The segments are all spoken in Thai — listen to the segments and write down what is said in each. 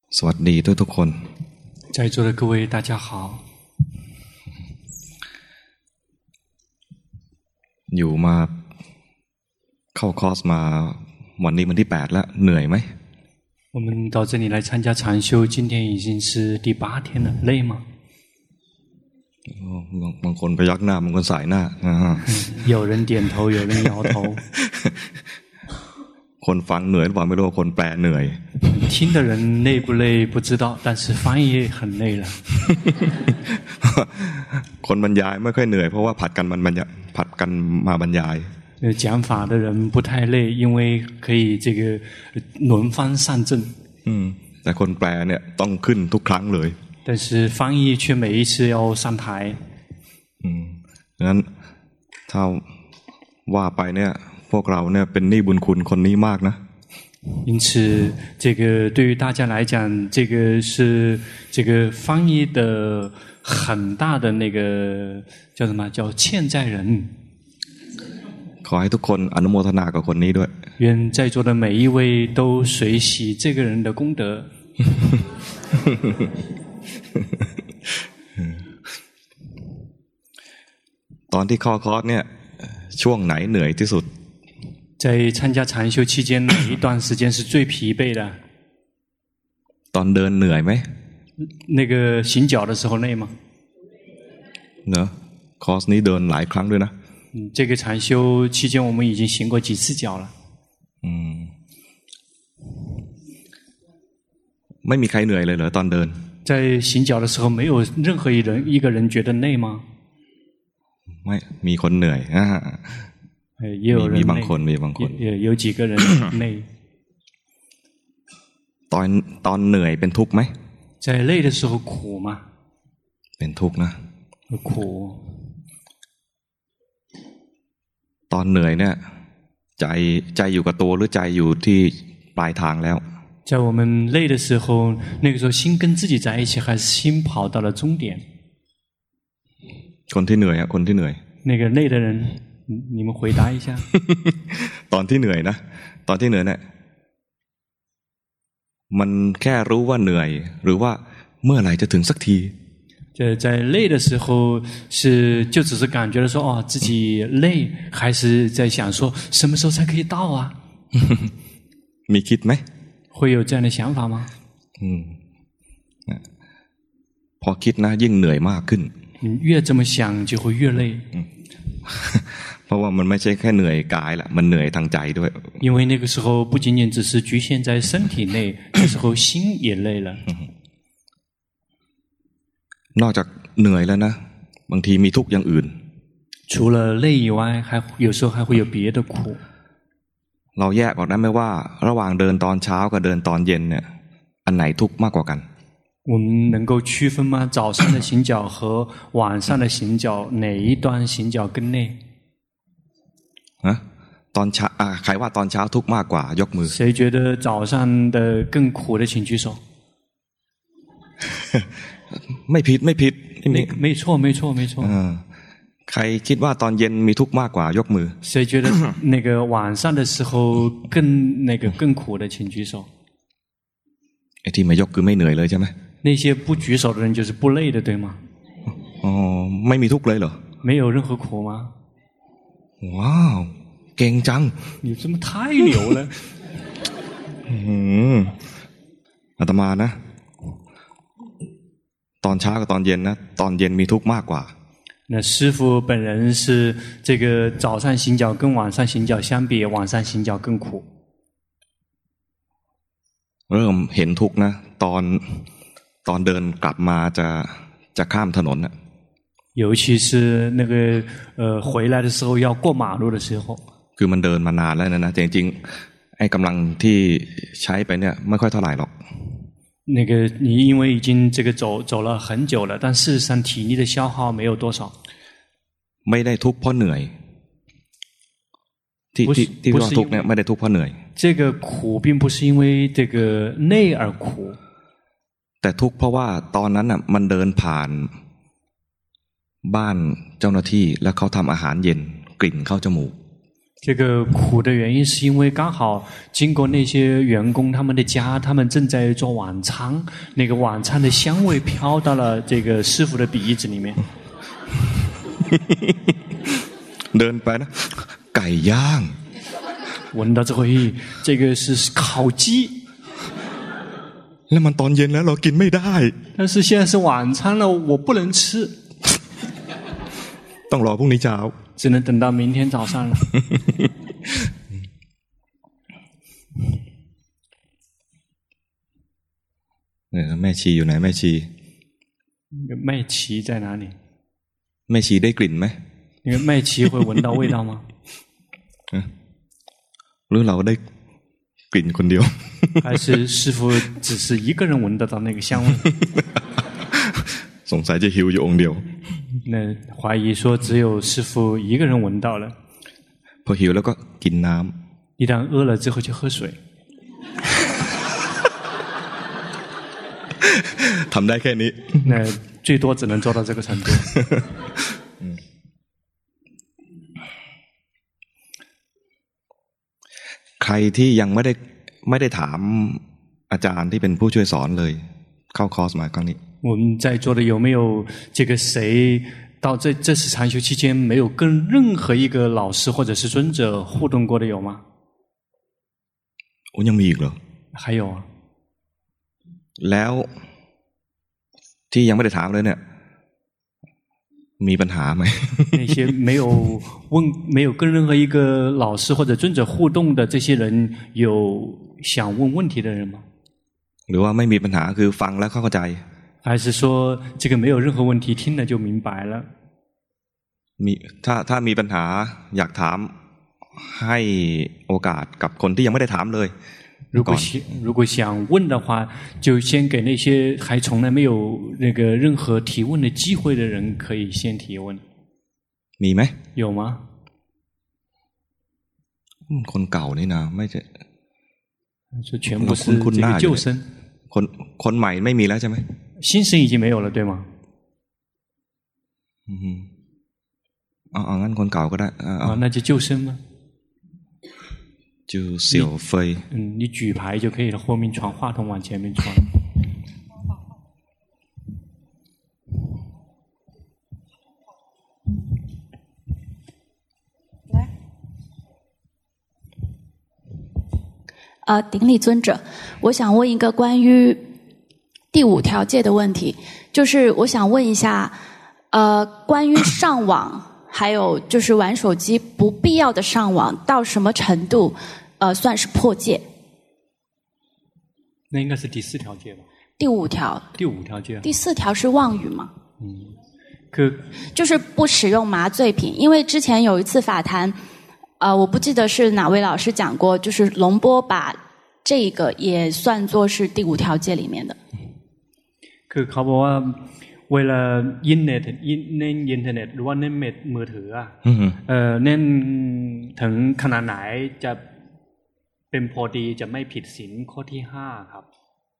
สวัสดีทุกคน在座的各位大家好อยู่มาเข้าคอร์สมาวันนี้วันที่8แล้วเหนื่อยไหม我们到这里来参加禅修今天已经是第8天了累吗บางคนพยักหน้าบางคนสายหน้า有人点头有人摇头คนฟังเหนื่อยหรือเปล่าไม่รู้คนแปลเหนื่อย听的人累不累不知道但是翻译很累了คนบรรยายไม่ค่อยเหนื่อยเพราะว่าผัดกันมาบรรยาย讲法的人不太累因为可以这个轮番上阵แต่คนแปลเนี่ยต้องขึ้นทุกครั้งเลย但是翻译却每一次要上台งั้นถ้าว่าไปเนี่ยพวกเราเนี่ยเป็นหนี้บุญคุณคนนี้มากนะ因此这个对于大家来讲这个是这个翻译的很大的那个叫什么叫欠债人ขอให้ทุกคนอนุโมทนากับคนนี้ด้วย愿在座的每一位都随喜这个人的功德ตอนที่เข้าคอร์สเนี่ยช่วงไหนเหนื่อยที่สุด在参加禅修期间哪一段时间是最疲惫的ตอนเดินเหนื่อยไหม那个行脚的时候累吗เนอะคอร์สนี้เดินหลายครั้งด้วยนะ这个禅修期间我们已经行过几次脚了ไม่มีใครเหนื่อยเลยเหรอตอนเดิน在行脚的时候没有任何一个人觉得累吗ไม่มีคนเหนื่อยมีบางคน有几个人累ตอนเหนื่อยเป็นทุกข์ไหม在累的时候苦吗เป็นทุกข์นะ苦ตอนเหนื่อยเนี่ยใจอยู่กับตัวหรือใจอยู่ที่ปลายทางแล้ว在我们累的时候那个时候心跟自己在一起还是心跑到了终点คนที่เหนื่อยอ่ะคนที่เหนื่อย那个累的人你们回答一下ตอนที่เหนื่อยนะตอนที่เหนื่อยเนี่ยมันแค่รู้ว่าเหนื่อยหรือว่าเมื่อไหร่จะถึงสักที在累的时候是就只是感觉到说哦自己累还是在想说什么时候才可以到啊มีคิดไหม会有这样的想法吗พอคิดนะยิ่งเหนื่อยมากขึ้น越这么想就会越累เพราะว่ามันไม่ใช่แค่เหนื่อยกายละมันเหนื่อยทางใจด้วย因为那个时候不仅仅只是局限在身体内这时候心也累了นอกจากเหนื่อยแล้วนะบางทีมีทุกข์อย่างอื่น除了累以外还有时候还会有别的苦เราแยกออกได้ไหมว่าระหว่างเดินตอนเช้ากับเดินตอนเย็นเนี่ยอันไหนทุกข์มากกว่ากัน我们能够区分吗早上的行脚和晚上的行脚哪一段行脚更累ตอนเช้าใครว่าตอนเช้าทุกข์มากกว่ายกมือ谁觉得早上的更苦的请举手ไม่ผิด没错ใครคิดว่าตอนเย็นมีทุกข์มากกว่ายกมือ谁觉得那个晚上的时候更苦的请举手ไอ้ที่ไม่ยกคือไม่เหนื่อยเลยใช่ไหม那些不举手的人就是不累的对吗ไม่มีทุกข์เลยเหรอ没有任何苦吗ว้าวเก่งจัง你这么太牛了อาตมานะตอนเช้ากับตอนเย็นนะตอนเย็นมีทุกข์มากกว่า那师父本人是这个早上行脚跟晚上行脚相比晚上行脚更苦เริ่มเห็นทุกข์นะตอนเดินกลับมาจะข้ามถนนนะ尤其是那个回来的时候要过马路的时候คือมันเดินมานานแล้วนะจริงๆไอ้กำลังที่ใช้ไปเนี่ยไม่ค่อยเท่าไหร่หรอก那个你因为已经这个走了很久了但事实上体力的消耗没有多少ไม่ได้ทุกข์เพราะเหนื่อยที่ว่าทุกข์เนี่ยไม่ได้ทุกข์เพราะเหนื่อย这个苦并不是因为这个累而苦แต่ทุกข์เพราะว่าตอนนั้นน่ะมันเดินผ่านบ้านเจ้าหน้าที่แล้วเขาทำอาหารเย็นกลิ่นเข้าจมูก这个苦的原因是因为刚好经过那些员工他们的家，他们正在做晚餐，那个晚餐的香味飘到了这个师父的鼻子里面。 เดินไปนะไก่ย่าง闻到之后，这个是烤鸡。 แล้วมันตอนเย็นแล้วเรากินไม่ได้但是现在是晚餐了，我不能吃。 ต้องรอพรุ่งนี้เช้า只能等到明天早上了。 แม่ชีอยู่ไหนแม่ชี麦琪在哪里？ แม่ชีได้กลิ่นไหม那个麦琪会闻到味道吗？ หรือเราได้กลิ่นคนเดียว还是师父只是一个人闻得到那个香味？ สงสัยจะหิวอยู่องค์เดียว那怀疑说只有师父一个人闻到了。 พอหิวแล้วก็กินน้ำ一旦饿了之后就喝水。 ทำได้แค่นี้那最多只能做到这个程度。 ใครที่ยังไม่ได้ถามอาจารย์ที่เป็นผู้ช่วยสอนเลยเข้าคอร์สมาครั้งนี้我们在座的有没有这个谁到这次禅修期间没有跟任何一个老师或者是尊者互动过的有吗？ ยังมีอีกเหรอ还有啊。 แล้วที่ยังไม่ได้ถามเลยเนี่ยมีปัญหาไหม那些没有跟任何一个老师或者尊者互动的这些人有想问问题的人吗？ หรือว่าไม่มีปัญหาคือฟังแล้วเข้าใจ还是说这个没有任何问题，听了就明白了？ ถ้ามีปัญหาอยากถามให้โอกาสกับคนที่ยังไม่ได้ถามเลย如果想问的话，就先给那些还从来没有那个任何提问的机会的人，可以先提问。 มีไหม有吗？ คนเก่านี่นะไม่ใช่这全部是这个旧生。 คนใหม่ไม่มีแล้วใช่ไหม新生已经没有了，对吗？ งั้นคนเก่าก็ได้那就旧生吗？ 就小飞你举牌就可以了，后面传话筒往前面传。 顶礼尊者，我想问一个关于第5条戒的问题，就是我想问一下，关于上网，还有就是玩手机不必要的上网，到什么程度，算是破戒？ 那应该是第4条戒吧？ 第5条。 第5条戒。 第4条是妄语吗？就是不使用麻醉品，因为之前有一次法坛。我不记得是哪位老师讲过，就是龙波把这个也算作是第5条戒里面的。 คือเขาบอกว่าเวลาเล่นอินเทอร์เน็ตหรือว่าเล่นมือถือเล่นถึงขนาดไหนจะเป็นพอดีจะไม่ผิดศีลข้อที่5ครับ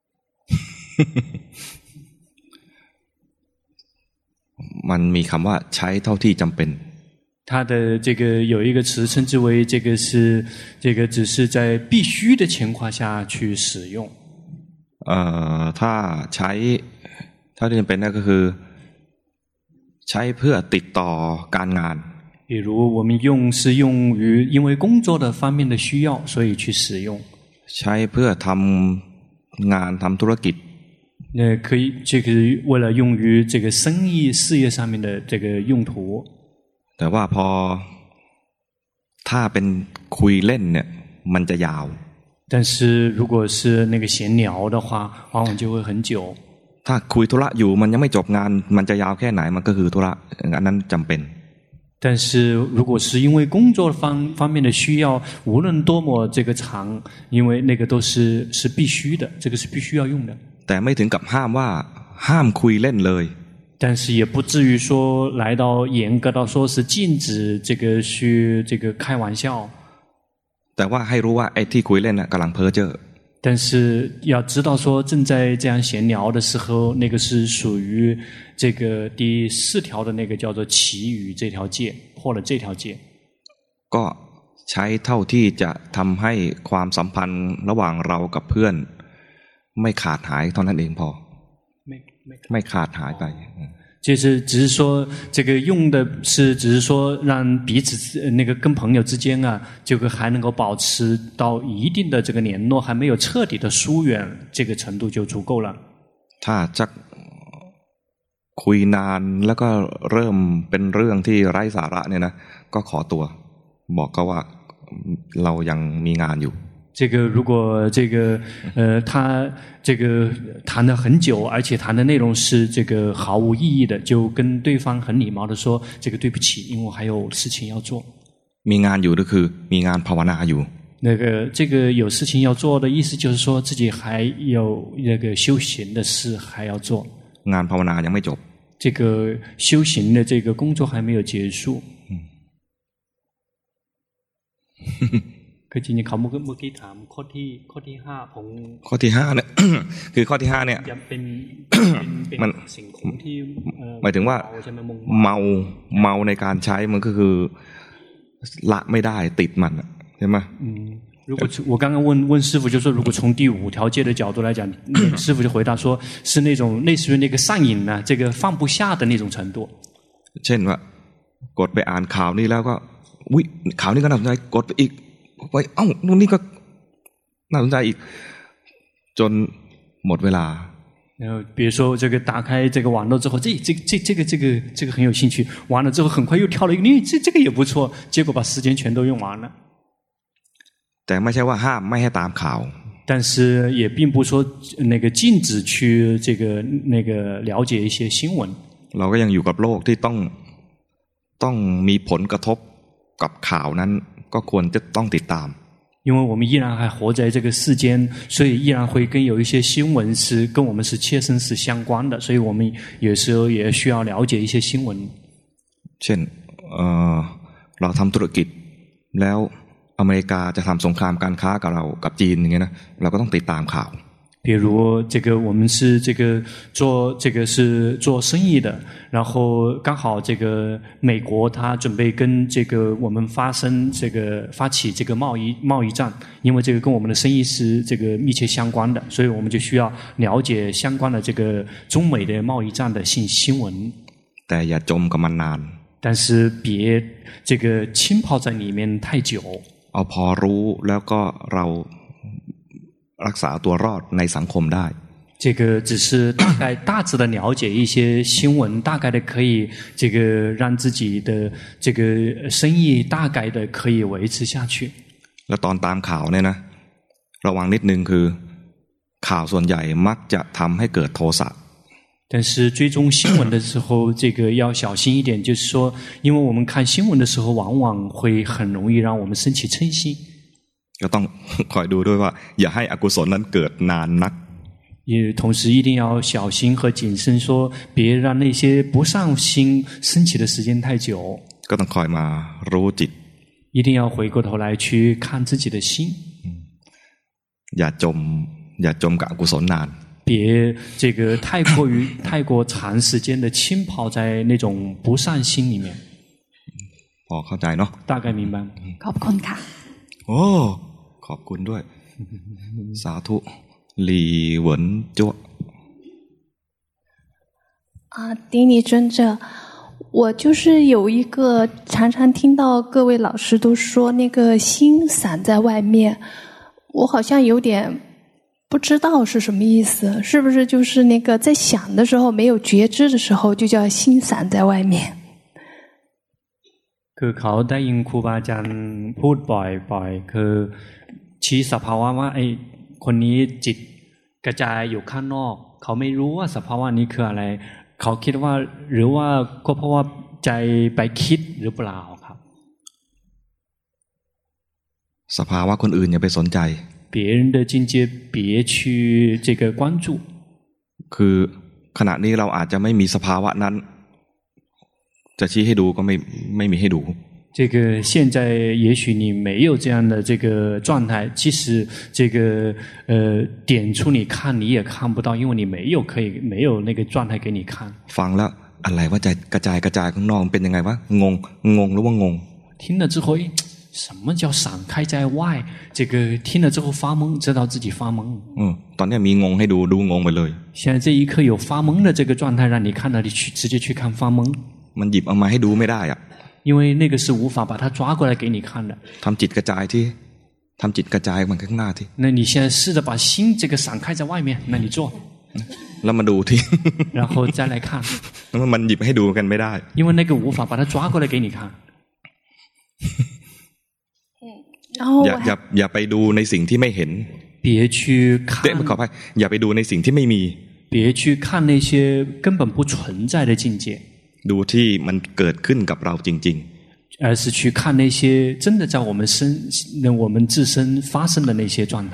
มันมีคำว่าใช้เท่าที่จำเป็น它的这个有一个词称之为这个是这个只是在必须的情况下去使用。 ถ้าใช้เท่าที่จำเป็นนั่นก็คือใช้เพื่อติดต่อการงาน比如我们是用于因为工作的方面的需要，所以去使用。 ใช้เพื่อทำงานทำธุรกิจ可以这个为了用于这个生意事业上面的这个用途。 แต่ว่าพอถ้าเป็นคุยเล่นเนี่ยมันจะยาว但是如果是那个闲聊的话往往就会很久ถ้าคุยธุระอยู่มันยังไม่จบงานมันจะยาวแค่ไหนมันก็คือธุระอันนั้นจำเป็น但是如果是因为工作方面的需要无论多么这个长因为那个都是必须的这个是必须要用的แต่ไม่ถึงกับห้ามว่าห้ามคุยเล่นเลย但是也不至于说来到严格到说是禁止这个去这个开玩笑แต่ว่าให้รู้ว่าไอ้ที่คุยเล่นน่ะกำลังเพ้อเจ้อ但是要知道说正在这样闲聊的时候那个是属于这个第4条的那个叫做祈语这条戒破了这条戒ก็ใช้เท่าที่จะทำให้ความสัมพันธ์ระหว่างเรากับเพื่อนไม่ขาดหายเท่านั้นเองพอไม่ขาดหายไป就是只是说这个用的是只是说让彼此那个跟朋友之间啊这个还能够保持到一定的这个联络还没有彻底的疏远这个程度就足够了ถ้าจะคุยนานแล้วก็เริ่มเป็นเรื่องที่ไร้สาระเนี่ยนะก็ขอตัวบอกเขาว่าเรายังมีงานอยู่这个如果这个他这个谈了很久而且谈的内容是这个毫无意义的就跟对方很礼貌的说这个对不起因为我还有事情要做มีงานอยู่ก็คือมีงานภาวนาอยู่那个这个有事情要做的意思就是说自己还有那个修行的事还要做งานภาวนายังไม่จบ这个修行的这个工作还没有结束คือจริงๆเขาเมื่อกี้ถามข้อที่5ของข้อที่5เนี่ย คือข้อที่5เนี่ยมันสิ่งของที่หมายถึงว่าเมาในการใช้มันก็คือละไม่ได้ติดมันใช่ไหม如果我刚刚问师父就说如果从第5条戒的角度来讲师父就回答说是那种类似于那个上瘾呢这个放不下的那种程度เช่นว่ากดไปอ่านข่าวนี้แล้วก็อุ๊ยข่าวนี้ก็น่าสนใจกดไปอีกไปเอ้านู่นนี่ก็น่าสนใจอีกจนหมดเวลา然后比如说这个打开这个网络之后这个很有兴趣完了之后很快又跳了一个这个也不错结果把时间全都用完了แต่ไม่ใช่ว่าห้ามไม่ให้ตามข่าว但是也并不说那个禁止去这个那个了解一些新闻เราก็ยังอยู่กับโลกที่ต้องมีผลกระทบกับข่าวนั้นก็ควรจะต้องติดตาม因为我们依然还活在这个世间所以依然会跟有一些新闻是跟我们是切身是相关的所以我们有时候也需要了解一些新闻เช่นเราทำธุรกิจแล้วอเมริกาจะทำสงครามการค้ากับเรากับจีนอย่างเงี้ยนะเราก็ต้องติดตามข่าว比如这个我们是这个是做生意的然后刚好这个美国他准备跟这个我们发起这个贸易战因为这个跟我们的生意是这个密切相关的所以我们就需要了解相关的这个中美的贸易战的新闻แต่อย่าจมกับมันนาน但是别这个浸泡在里面太久เอาพอรู้แล้วก็เรารักษาตัวรอดในสังคมได้这个只是大致的了解一些新闻大概的可以这个让自己的这个生意大概的可以维持下去แล้วตอนตามข่าวเนี่ยนะระวังนิดนึงคือข่าวส่วนใหญ่มักจะทำให้เกิดโทสะ但是追踪新闻的时候这个要小心一点就是说因为我们看新闻的时候往往会很容易让我们升起嗔心ก็ต้องคอยดูด้วยว่าอย่าให้อกุศลนั้นเกิดนานนัก也同时一定要小心和谨慎说别让那些不上心升起的时间太久ก็ต้องคอยมารู้จิต一定要回过头来去看自己的心อย่าจมกับอกุศลนาน别这个太过长时间的浸泡在那种不善心里面พอเข้าใจเนาะ大概明白ขอบคุณค่ะโอ้ขอบคุณด้วยสาธุหลี่เหวินจ้ว顶礼尊者我就是有一个常常听到各位老师都说那个心散在外面我好像有点不知道是什么意思是不是就是那个在想的时候没有觉知的时候就叫心散在外面คือเขาได้ยินครูบาอาจารย์พูดบ่อยคือชี้สภาวะว่าไอ้คนนี้จิตกระจายอยู่ข้างนอกเขาไม่รู้ว่าสภาวะนี้คืออะไรเขาคิดว่าหรือว่าก็เพราะว่าใจไปคิดหรือเปล่าครับสภาวะคนอื่นอย่าไปสนใจ别人的境界别去这个关注คือขณะนี้เราอาจจะไม่มีสภาวะนั้นจะชี้ให้ดูก็ไม่มีให้ดู这个现在也许你没有这样的这个状态即使这个点出你看你也看不到因为你没有那个状态给你看ฟังแล้วอะไรว่าใจกระจายข้างนอกเป็นยังไงวะงงหรือว่างง听了之后什么叫闪开在外？这个听了之后发懵，知道自己发懵。 ตอนนี้มีงงให้ดูงงไปเลย。 现在这一刻有发懵的这个状态，让你看到，你去直接去看发懵。 มันหยิบเอามาให้ดูไม่ได้อะ因为那个是无法把它抓过来给你看的。 ทำจิตกระจายที่ทำจิตกระจายมันข้างหน้าที่那你现在试着把心这个闪开在外面，那你做。 แล้วมาดูที่然后再来看。 มันหยิบให้ดูกันไม่ได้因为那个无法把它抓过来给你看。 อย่าไปดูในสิ่งที่ไม่เห็น别去看ขออภัยอย่าไปดูในสิ่งที่ไม่มี别去看那些根本不存在的境界ดูที่มันเกิดขึ้นกับเราจริงๆ而是去看那些真的在我们自身发生的那些状态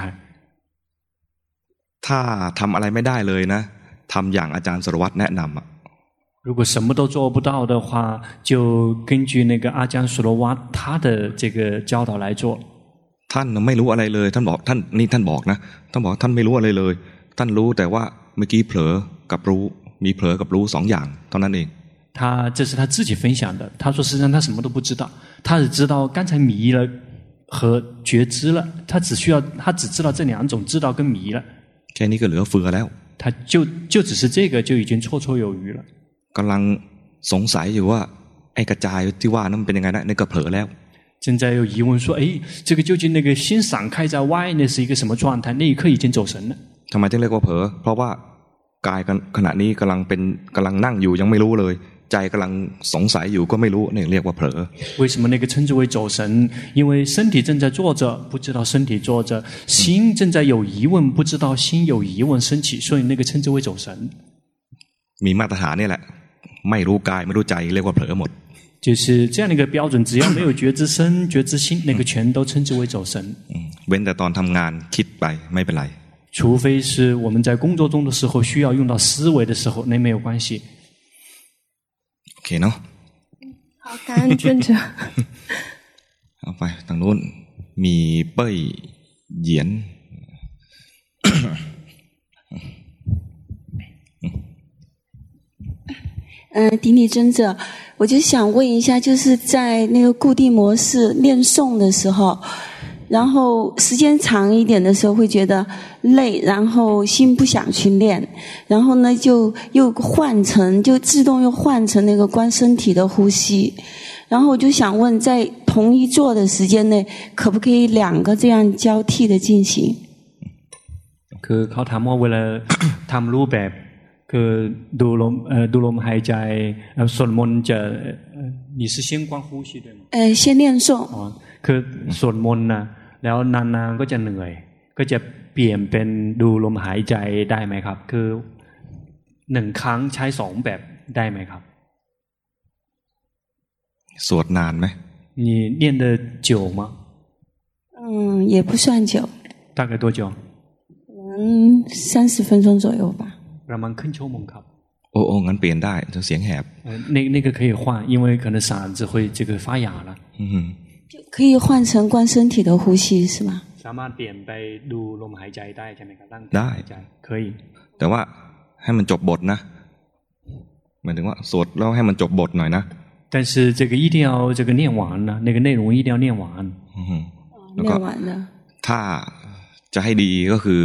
ถ้าทำอะไรไม่ได้เลยนะทำอย่างอาจารย์สรวัตรแนะนำ如果什么都做不到的话，就根据那个阿姜苏罗瓦他的这个教导来做。 ท่านไม่รู้อะไรเลยท่านบอกท่านบอกนะท่านบอกท่านไม่รู้อะไรเลยท่านรู้แต่ว่าเมื่อกี้เผลอกับรู้มีเผลอกับรู้2อย่างเท่านั้นเอง这是他自己分享的。他说实际上他什么都不知道，他只知道刚才迷了和觉知了，他只知道这2种知道跟迷了。 แค่นี้ก็เหลือเฟือแล้ว他就只是这个就已经绰绰有余了。 กำลังสงสัยอยู่ว่าไอ้กระจายที่ว่านั้นเป็นยังไงนะนี่ก็เผลอแล้ว正在有疑问说这个究竟那个心闪开在外那是一个什么状态，那一刻已经走神了。 ทำไมถึงเรียกว่าเผลอเพราะว่ากายขณะนี้กำลังนั่งอยู่ยังไม่รู้เลยใจกำลังสงสัยอยู่ก็ไม่รู้นี่เรียกว่าเผลอ为什么那个称之为走神？因为身体正在坐着不知道身体坐着，心正在有疑问不知道心有疑问升起，所以那个称之为走神。 มีมาตรฐานนี่แหละไม่รู้กายไม่รู้ใจเรียกว่าเผลอหมด就是这样的一个标准，只要没有觉知身觉知心，那个全都称之为走神。 เว้นแต่ตอนทำงานคิดไปไม่เป็นไร除非是我们在工作中的时候需要用到思维的时候，那没有关系。 โอเคเนาะ好，感恩尊者。 เอาไปทางโน้นมีเป้ยเหยียน顶礼尊者，我就想问一下，就是在那个固定模式念诵的时候，然后时间长一点的时候会觉得累，然后心不想去练，然后呢就自动又换成那个观身体的呼吸，然后我就想问，在同一坐的时间内，可不可以2个这样交替的进行？ คือเขาถามว่าเวลาทำรูปแบบคือดูลมหายใจสวดมนต์จะ你是先观呼吸对吗先念诵คือสวดมนต์นะแล้วนานๆก็จะเหนื่อยก็จะเปลี่ยนเป็นดูลมหายใจได้ไหมครับคือ1ครั้งใช้2แบบได้ไหมครับสวดนานไหม你念得久吗也不算久大概多久 30分钟左右吧ประมาณครึ่งชั่วโมงครับโอ้งั้นเปลี่ยนได้จะเสียงแหบ那个可以换因为可能嗓子会这个发哑了可以换成观身体的呼吸是吗สามารถเปลี่ยนไปดูลมหายใจได้ใช่ไหมครับได้可以แต่ว่าให้มันจบบทนะหมายถึงว่าสวดแล้วให้มันจบบทหน่อยนะ但是这个一定要这个念完呢那个内容一定要念完念完了ถ้าจะให้ดีก็คือ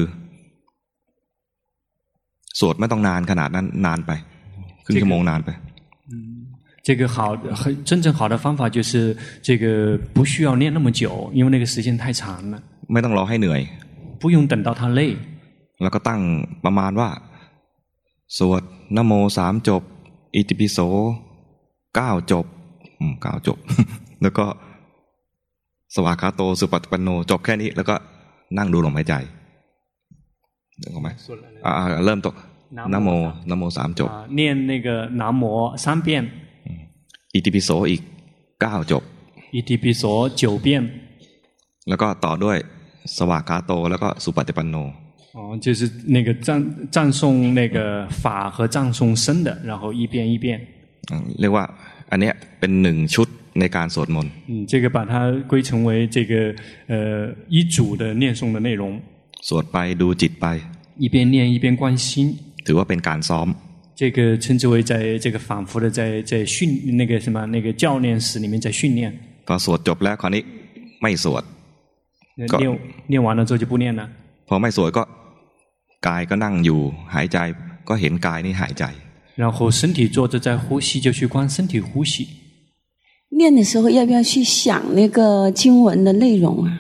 สวดไม่ต้องนานขนาดนั้นนานไปครึ่งชั่วโมงนานไป这个真正好的方法就是这个不需要念那么久因为那个时间太长了ไม่ต้องรอให้เหนื่อย不用等到他累แล้วก็ตั้งประมาณว่าสวดนะโม3จบอิติปิโส9จบ9จบแล้วก็สวากขาโตสุปฏิปันโนจบแค่นี้แล้วก็นั่งดูลมหายใจถูกไหมเริ่มต้นนะโม3จบ念那个南无3遍อิติปิโสอีก9จบอิติปิโส9遍แล้วก็ต่อด้วยสวากขาโตแล้วก็สุปฏิปันโน就是那个赞颂那个法和赞颂身的然后一遍一遍เรียกว่าอันเนี้ยเป็น1ชุดในการสวดมนต์这个把它归成为这个一组的念诵的内容สวดไปดูจิตไป一边念一边观心ถือว่าเป็นการซ้อม这个称之为在这个反复的在训那个什么那个教练室里面在训练พอสวดจบแล้วคราวนี้ไม่สวด念完了之后就不念了พอไม่สวดก็กายก็นั่งอยู่หายใจก็เห็นกายนี่หายใจ然后身体坐着在呼吸就去观身体呼吸念的时候要不要去想那个经文的内容啊？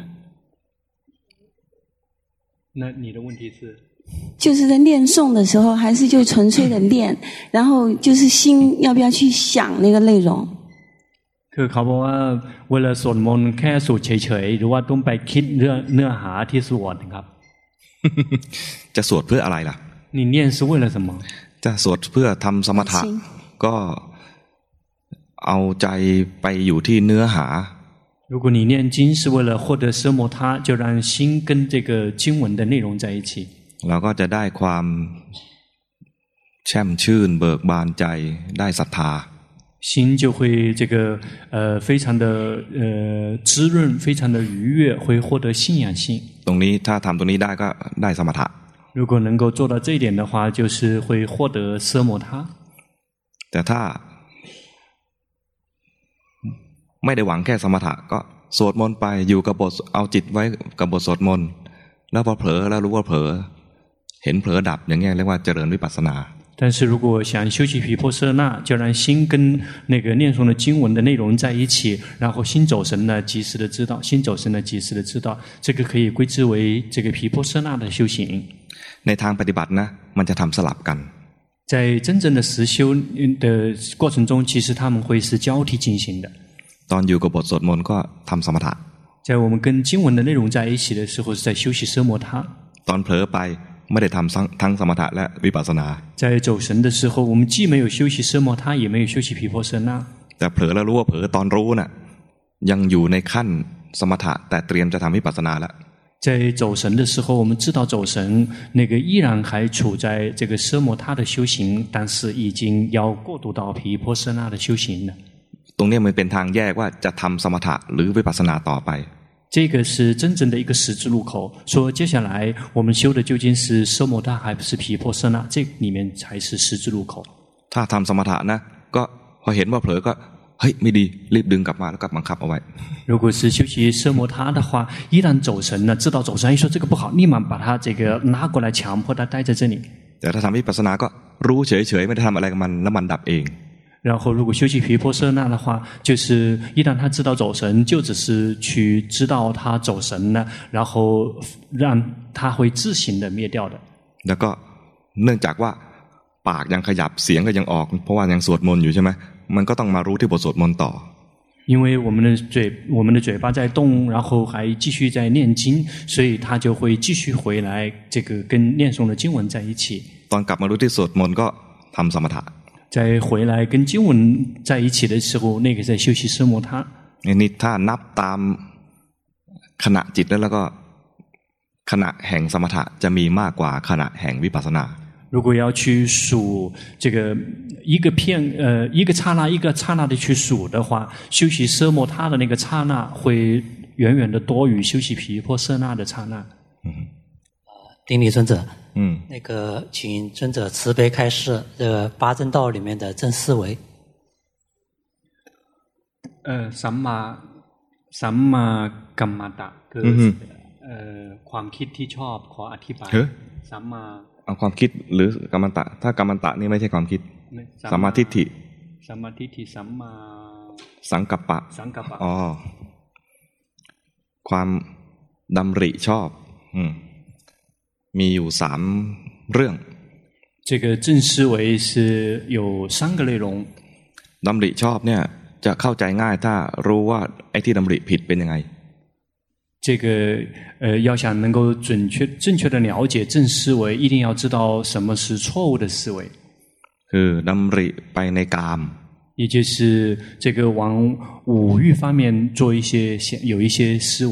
那你的问题是就是在念诵的时候还是就纯粹的念然后就是心要不要去想那个内容คือเขาบอกว่าเวลาสวดมนต์แค่สวดเฉยๆหรือว่าต้องไปคิดเรื่องเนื้อหาที่สวดครับจะสวดเพื่ออะไรล่ะ你念是为了什么จะสวดเพื่อทำสมถะก็เอาใจไปอยู่ที่เนื้อหา如果你念经是为了获得奢摩他就让心跟这个经文的内容在一起เราก็จะได้ความแช่มชื่นเบิกบานใจได้ศรัทธา心就会这个非常的滋润非常的愉悦会获得信仰性ตรงนี้ถ้าทำตรงนี้ได้ก็ได้สมถะ如果能够做到这一点的话就是会获得奢摩他แต่ถ้าไม่ได้หวังแค่สมถะก็สวดมนต์ไปอยู่กับบทเอาจิตไว้กับบทสวดมนต์แล้วพอเผลอแล้วรู้ว่าเผลอเห็นเผลอดับอย่างเงี้ยเรียกว่าเจริญวิปัสสนา但是如果想修习毗婆舍那就让心跟那个念诵的经文的内容在一起然后心走神呢及时的知道心走神呢及时的知道这个可以归之为这个毗婆舍那的修行ในทางปฏิบัตินะมันจะทำสลับกัน在真正的实修的过程中其实他们会是交替进行的ตอนอยู่กับบทสวดมนต์ก็ทำสมถะ在我们跟经文的内容在一起的时候是在修习奢摩他ตอนเผลอไปไม่ได้ทำทั้งสมถะและวิปัสสนา在走神的时候我们既没有修习奢摩他也没有修习毗婆舍那แต่เผลอแล้วรู้ว่าเผลอตอนรู้น่ะยังอยู่ในขั้นสมถะแต่เตรียมจะทำวิปัสสนาแล้ว在走神的时候我们知道走神那个依然还处在这个奢摩他的修行但是已经要过渡到毗婆舍那的修行了ตรงนี้มันเป็นทางแยกว่าจะทำสมถะหรือวิปัสสนาต่อไป这个是真正的一个十字路口说接下来我们修的究竟是奢摩他还是毗婆舍那这里面才是十字路口ถ้าทำสมถะนะก็พอเห็นว่าเผลอก็เฮ้ยไม่ดีรีบดึงกลับมาแล้วก็บังคับเอาไว้如果是修习奢摩他的话依然走神了知道走神一说这个不好立马把它这个拿过来强迫它待在这里แต่ถ้าทำวิปัสสนาก็รู้เฉยๆไม่ได้ทำอะไรกับมันแล้วมันดับเอง然后如果修习毗婆舍那的话就是一旦他知道走神就只是去知道他走神了然后让他会自行的灭掉的แล้วก็เนื่องจากว่าปากยังขยับเสียงก็ยังออกเพราะว่ายังสวดมนต์อยู่ใช่ไหมมันก็ต้องมารู้ที่บทสวดมนต์ต่อ因为我们的嘴巴在动然后还继续在念经所以他就会继续回来这个跟念诵的经文在一起ตอนกลับมารู้ที่สวดมนต์ก็ทำสมถะ再回来跟经文在一起的时候那个在修习奢摩他อันนี้ถ้านับตามขณะจิตแล้วก็ขณะแห่งสมถะจะมีมากกว่าขณะแห่งวิปัสสนา如果要去数这个一个刹那一个刹那的去数的话修习奢摩他的那个刹那会远远的多于修习毗婆舍那的刹那顶礼尊者那个请尊者慈悲开示这个八正道里面的正思维สัมมากัมมันตะคือความคิดที่ชอบขออธิบายสัมมาเอาความคิดหรือกัมมันตะถ้ากัมมันตะนี่ไม่ใช่ความคิดสัมมาทิฏฐิสัมมาทิฏฐิสัมมาสังกัปปะอ๋อความดำริชอบมีอยู่3เรื่อง这个正思维是有3个内容ดำริชอบเนี่ยจะเข้าใจง่ายถ้ารู้ว่าไอ้ที่ดำริผิดเป็นยังไง这个要想能够正确的了解正思维一定要知道什么是错误的思维คือดำริไปในกาม也就是这个往五欲方面做有一些思维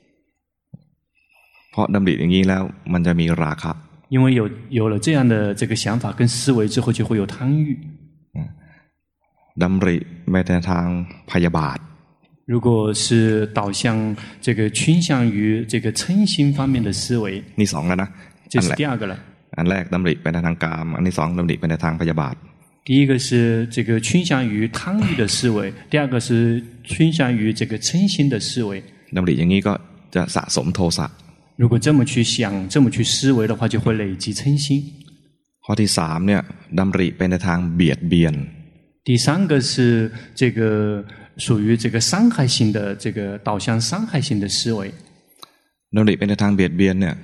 เพราะดำริอย่างนี้แล้วมันจะมีราคะ因为有了这样的这个想法跟思维之后就会有贪欲ดำริไปในทางพยาบาท如果是导向这个倾向于这个嗔心方面的思维นี่2แล้วนะ这是第二个了อันแรกดำริไปในทางกามอันที่2ดำริไปในทางพยาบาท第一个是这个倾向于贪欲的思维第二个是倾向于这个嗔心的思维ดำริอย่างนี้ก็จะสะสมโทสะ如果这么去想这么去思维的话就会累积嗔心ข้อที่3เนี่ยดำริไปในทางเบียดเบียน第三个是这个属于这个伤害性的这个导向伤害性的思维ดำริไปในทางเบียดเบียนเนี่ย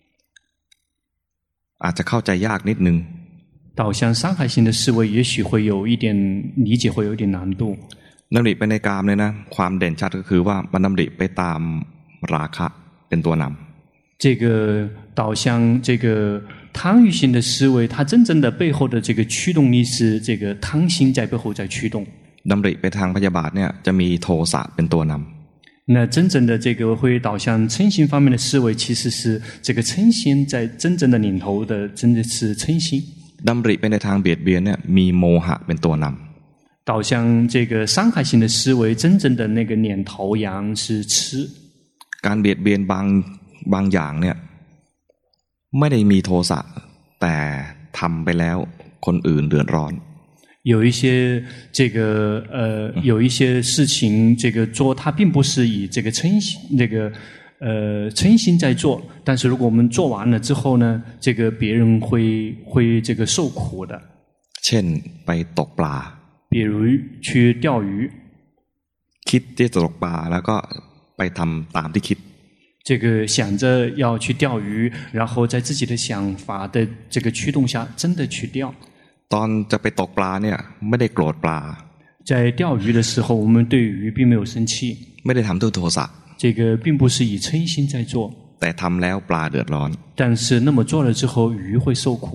อาจจะเข้าใจยากนิดนึง导向伤害性的思维也许会有一点理解会有点难度ดำริไปในกามเลยนะความเด่นชัดก็คือว่ามันดำริไปตามราคะเป็นตัวนำ这个导向这个贪欲性的思维它真正的背后的这个驱动力是这个贪心在背后在驱动ดำริไปทางพยาบาทเนี่ยจะมีโทสะเป็นตัวนำ那真正的这个会导向嗔心方面的思维其实是这个嗔心在真正的领头的真的是嗔心ดำริไปในทางเบียดเบียนเนี่ยมีโมหะเป็นตัวนำ导向这个伤害性的思维真正的那个领头羊是痴การเบียดเบียนบางอย่างเนี่ยไม่ได้มีโทสะแต่ทำไปแล้วคนอื่นเดือดร้อน有一些这个有一些事情这个做它并不是以这个嗔心这个嗔心在做但是如果我们做完了之后呢这个别人会这个受苦的เช่นไปตกปลา比如去钓鱼คิดที่จะตกปลาแล้วก็ไปทำตามที่คิด这个想着要去钓鱼然后在自己的想法的这个驱动下真的去钓ตอนจะไปตกปลาเนี่ยไม่ได้โกรธปลา在钓鱼的时候我们对鱼并没有生气ไม่ได้ทำด้วยโทสะ这个并不是以嗔心在做แต่ทำแล้วปลาเดือดร้อน但是那么做了之后鱼会受苦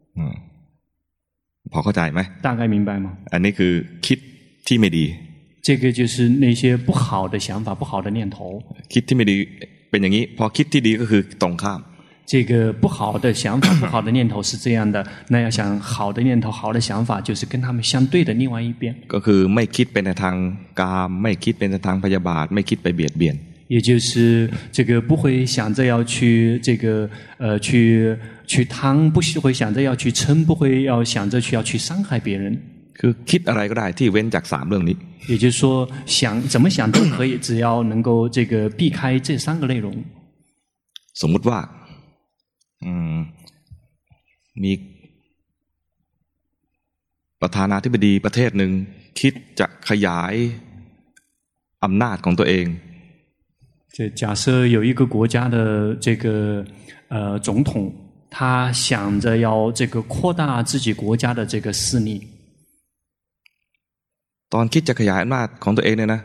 พอเข้าใจไหม大概明白吗อันนี้คือคิดที่ไม่ดี这个就是那些不好的想法不好的念头คิดที่ไม่ดีเป็นอย่างนี้พอคิดที่ดีก็คือตรงข้าม这个不好的想法不好的念头是这样的那要想好的念头好的想法就是跟他们相对的另外一边ก็คือไม่คิดไปในทางกามไม่คิดไปในทางพยาบาทไม่คิดไปเบียดเบียน也就是这个不会想着要去这个去贪不会想着要去嗔不会要想着要去伤害别人คือคิดอะไรก็ได้ที่เว้นจาก3เรื่องนี้也就是说想怎么想都可以只要能够这个避开这3个内容สมมุติว่ามีประธานาธิบดีประเทศหนึ่งคิดจะขยายอำนาจของตัวเอง这假设有一个国家的这个总统他想着要这个扩大自己国家的这个势力ตอนคิดจะขยายอำนาจของตัวเองเนี่ยนะ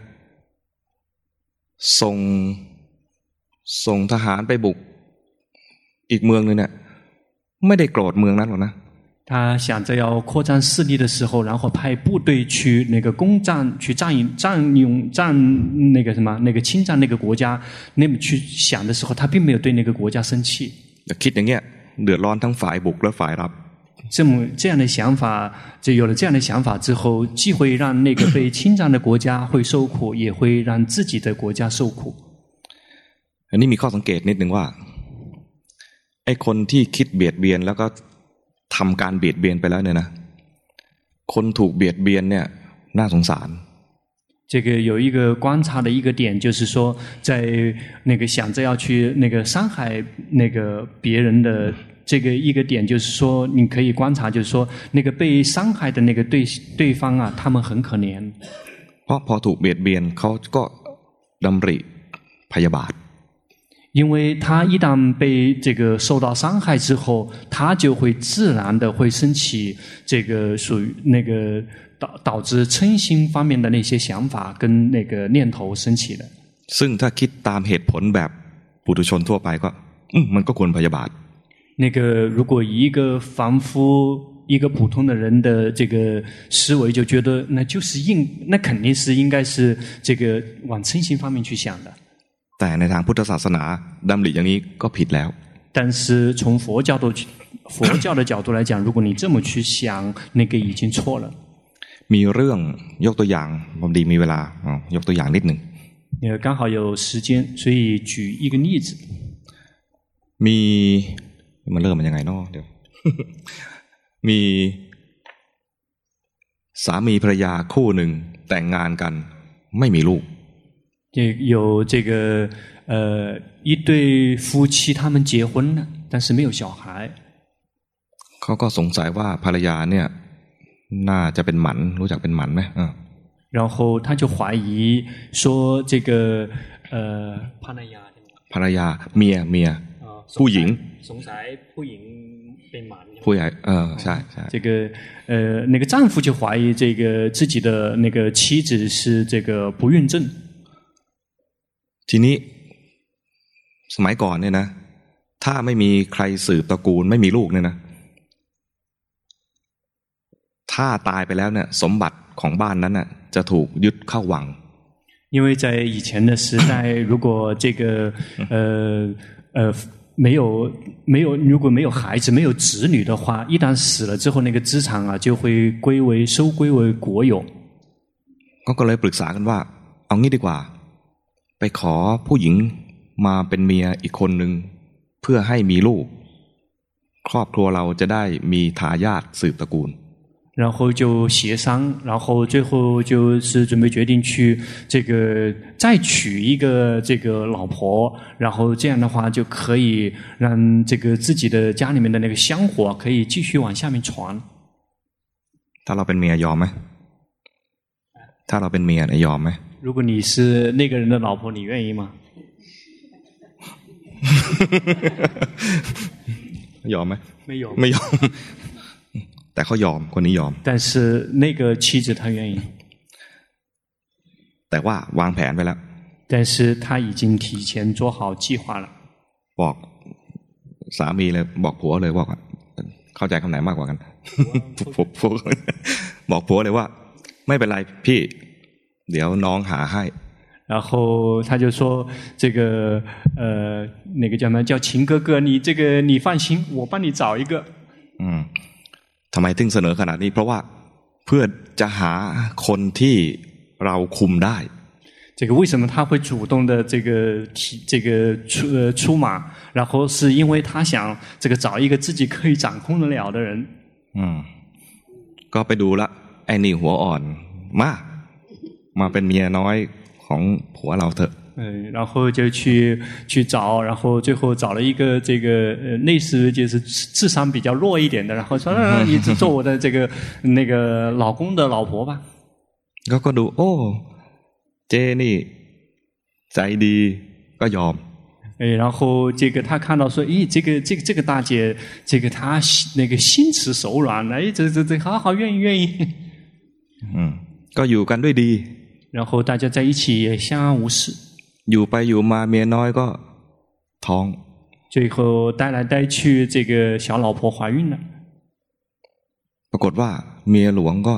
ส่งทหารไปบุกอีกเมืองนึงเนี่ยไม่ได้โกรธเมืองนั้นหรอกนะ他想着要扩张势力的时候然后派部队去那个攻占去占那个什么那个侵占那个国家那么去想的时候他并没有对那个国家生气คิดอย่างเงี้ยเดือดร้อนทั้งฝ่ายบุกและฝ่ายรับ这样的想法就有了这样的想法之后既会让那个被侵占的国家会受苦也会让自己的国家受苦อันนี้มีข้อสังเกตนิดนึงว่าไอ้คนที่คิดเบียดเบียนแล้วก็ทำการเบียดเบียนไปแล้วเนี่ยนะคนถูกเบียดเบียนเนี่ยน่าสงสาร这个有一个观察的一个点就是说在那个想着要去那个伤害那个别人的这个一个点就是说你可以观察就是说那个被伤害的那个对方啊他们很可怜เพราะพอถูกเบียดเบียนเขาก็ดำริพยาบาท因为他一旦被这个受到伤害之后他就会自然的会升起这个属于那个导致嗔心方面的那些想法跟那个念头升起的ซึ่งถ้าคิดตามเหตุผลแบบปุถุชนทั่วไปก็มันก็ควรพยาบาท那个如果以一个凡夫一个普通的人的这个思维就觉得那就是那肯定是应该是这个往嗔心方面去想的แต่ในทางพุทธศาสนาดำริอย่างนี้ก็ผิดแล้ว但是从佛教的角度来讲如果你这么去想那个已经错了มีเรื่องยกตัวอย่างพอดีมีเวลายกตัวอย่างนิดนึง刚好有时间所以举一个例子มีมันเริ่มมันยังไงเนาะเดี๋ยวมีสามีภรรยาคู่หนึ่งแต่งงานกันไม่มีลูก有这个一对夫妻他们结婚了，但是没有小孩。 เขาก็สงสัยว่าภรรยาเนี่ยน่าจะเป็นหมันรู้จักเป็นหมันไหม然后他就怀疑说这个ภรรยาเมียผู้หญิงสงสัยผู้หญิงเป็นหมันผู้ใหญ่ใช่这个那个丈夫就怀疑这个自己的那个妻子是这个不孕症。 ทีนี้สมัยก่อนเนี่ยนะถ้าไม่มีใครสืบตระกูลไม่มีลูกเนี่ยนะถ้าตายไปแล้วเนี่ยสมบัติของบ้านนั้นน่ะจะถูกยึดเข้าวัง因为在以前的时代如果这个如果没有孩子没有子女的话一旦死了之后那个资产啊就会收归为国有ก็เลยปรึกษากันว่าเอางี้ดีกว่าไปขอผู้หญิงมาเป็นเมียอีกคนนึงเพื่อให้มีลูกครอบครัวเราจะได้มีทายาทสืบตระกูล然后就协商，然后最后就是准备决定去这个再娶一个这个老婆，然后这样的话就可以让这个自己的家里面的那个香火可以继续往下面传。 ถ้าเราเป็นเมียยอมไหมถ้าเราเป็นเมียเนี่ยยอมไหม如果你是那个人的老婆，你愿意吗？ ยอมไหมไม่ยอมแต่เขายอมคนนี้ยอม但是那个妻子她愿意แต่ว่าวางแผนไว้แล้ว但是她已经提前做好计划了บอกสามีเลยบอกผัวเลยว่าเข้าใจคำไหนมากกว่ากันบอกผัวเลยว่าไม่เป็นไรพี่เดี๋ยวน้องหาให้然后他就说这个那个叫什么叫秦哥哥你这个你放心我帮你找一个ทำไมถึงเสนอขนาดนี้เพราะว่าเพื่อจะหาคนที่เราคุมได้这个为什么他会主动的这个出马然后是因为他想这个找一个自己可以掌控得了的人ก็ไปดูละไอ้นี่หัวอ่อนมาเป็นเมียน้อยของผัวเราเถอะ然后就去找然后最后找了一个这个类似就是智商比较弱一点的然后说你做我的这个那个老公的老婆吧ก็ดูโอ้เจนี่ใจดีก็ยอม然后这个他看到说咦这个大姐这个她那个心慈手软这好愿意ก็อยู่กันด้วยดี然后大家在一起也相安无事อยู่ไปอยู่มาเมียน้อยก็ท้อง最后带来带去这个小老婆怀孕了ปรากฏว่าเมียหลวงก็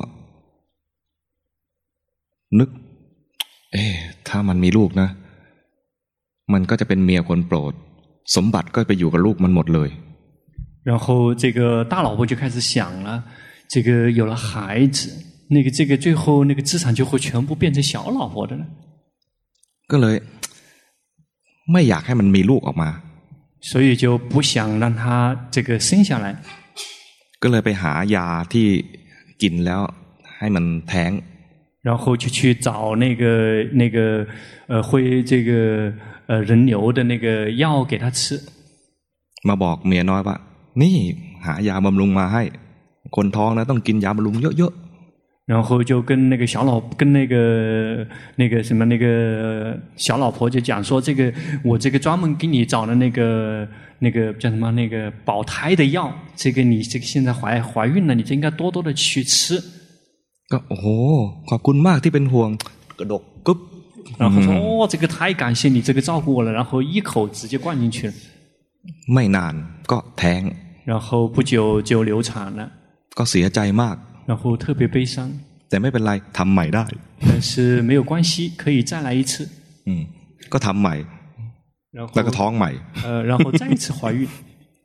นึกถ้ามันมีลูกนะมันก็จะเป็นเมียคนโปรดสมบัติก็ไปอยู่กับลูกมันหมดเลย然后这个大老婆就开始想了这个有了孩子那个这个最后那个资产就会全部变成小老婆的了ก็เลยไม่อยากให้มันมีลูกออกมา所以就不想让他这个生下来ก็เลยไปหายาที่กินแล้วให้มันแท้ง然后就去找那个会这个人流的那个药给他吃มาบอกเมียน้อยว่านี่หายาบำรุงมาให้คนท้องนะต้องกินยาบำรุงเยอะ然后就跟那个那个什么那个小老婆就讲说这个我这个专门给你找的那个叫什么那个保胎的药这个你这个现在怀孕了你就应该多多的去吃ก็โอ้โหขอบคุณมากที่เป็นห่วงกระดกกึ๊บ然后说这个太感谢你这个照顾我了然后一口直接灌进去了ไม่นานก็แท้ง然后不久就流产了ก็เสียใจมาก然后特别悲伤แต่ไม่เป็นไรทำใหม่ได้但是没有关系可以再来一次ก็ทำใหม่แล้วก็ท้องใหม่然后再一次怀孕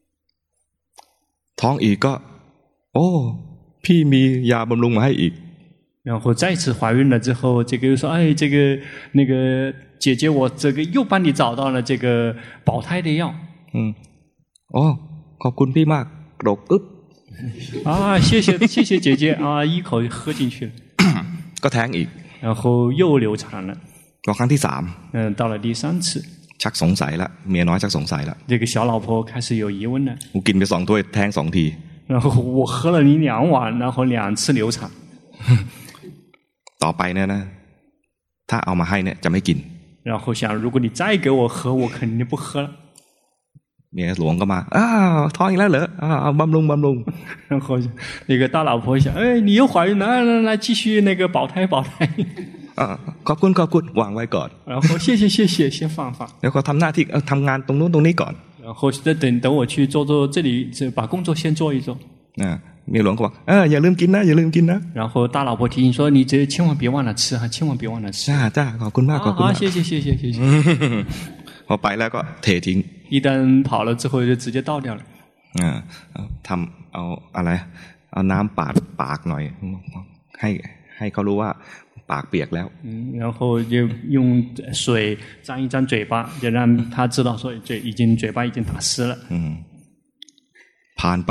ท้องอีกก็โอ้พี่มียาบำรุงมาให้อีก然后再次怀孕了之后这个又说哎这个那个姐姐我这个又帮你找到了这个保胎的药อ๋อขอบคุณพี่มากกรกอึ๊บ谢谢姐姐一口喝进去了ก็แท้งอีก然后又流产了ก็ครั้งที่3 到了第3次ชักสงสัยละเมียน้อยชักสงสัยละ这个小老婆开始有疑问了กูกินไป2ถ้วยแท้ง2ที然后我喝了你2碗然后2次流产ต่อไปเนี่ยนะถ้าเอามาให้เนี่ยจะไม่กิน然后想如果你再给我喝我肯定不喝了เมียหลวงก็มาท้องอีกแล้วเหรอบำรุง然后那个大老婆想你又怀孕了来继续那个保胎ขอบคุณวางไว้ก่อน然后谢谢先放แล้วก็ทำหน้าที่ทำงานตรงนู้นตรงนี้ก่อน然后再等我去做这里把工作先做一做เมียหลวงก็บอกอย่าลืมกินนะ然后大老婆提醒说你这千万别忘了吃千万别忘了吃จ้าขอบคุณมาก谢谢พอไปแล้วก็เททิ้ง一旦跑了之后就直接倒掉了ทำเอาอะไรเอาน้ำปาดปากหน่อยให้เขารู้ว่าปากเปียกแล้ว然后就用水沾一沾嘴巴就让他知道说嘴巴已经打湿了ผ่านไป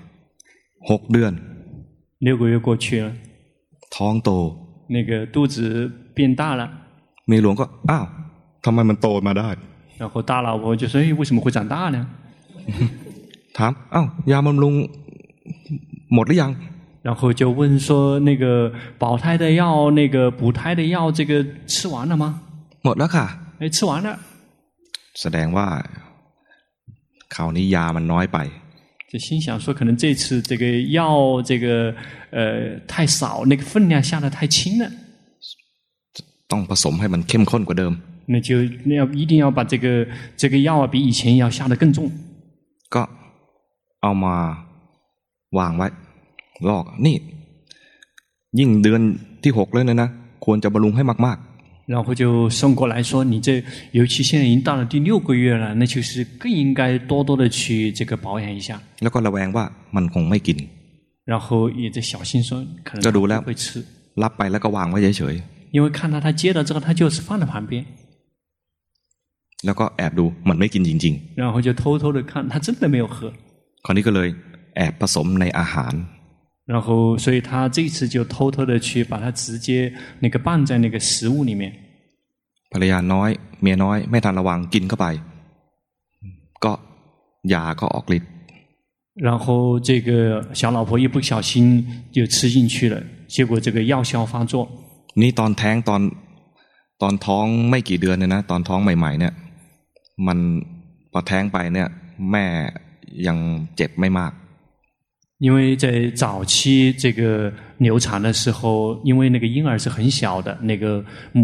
6เดือน 6个月过去了ท้องโต那个肚子变大了เมียหลวงก็ทำไมมันโตมาได้然后大老婆就说为什么会长大呢ถามยาบำรุงหมดหรือยัง然后就问说那个保胎的药那个补胎的药这个吃完了吗หมดแล้วค่ะ吃完了แสดงว่าคราวนี้ยามันน้อยไป就心想说可能这次这个药这个太少那个分量下得太轻了ต้องผสมให้มันเข้มข้นกว่าเดิม那就一定要把这个药比以前要下得更重ก็เอามาวางไว้บอกนี่ยิ่งเดือนที่6แล้วนะควรจะบำรุงให้มากๆ然后就送过来说你这尤其现在已经到了第6个月了那就是更应该多多的去这个保养一下แล้วก็ระแวงว่ามันคงไม่กิน然后也在小心说可能他不会吃รับไปแล้วก็วางไว้เฉยๆ因为看到他接到之后他就是放在旁边แล้วก็แอบดูมันไม่กินจริงๆ然后就偷偷的看他真的没有喝คราวนี้ก็เลยแอบผสมในอาหาร然后所以他这次就偷偷的去把它直接那个拌在那个食物里面ภรรยาน้อยเมียน้อยไม่ทันระวังกินเข้าไปก็ยาก็ออกฤทธิ์然后这个小老婆一不小心就吃进去了结果这个药效发作นี่ตอนแท้งตอนท้องไม่กี่เดือนเนี่ยนะตอนท้องใหม่ๆเนี่ยมันพอแท้งไปเนี่ยแม่ยังเจ็บไม่มาก因为在早期这个流产的时候因为那个婴儿是很小的那个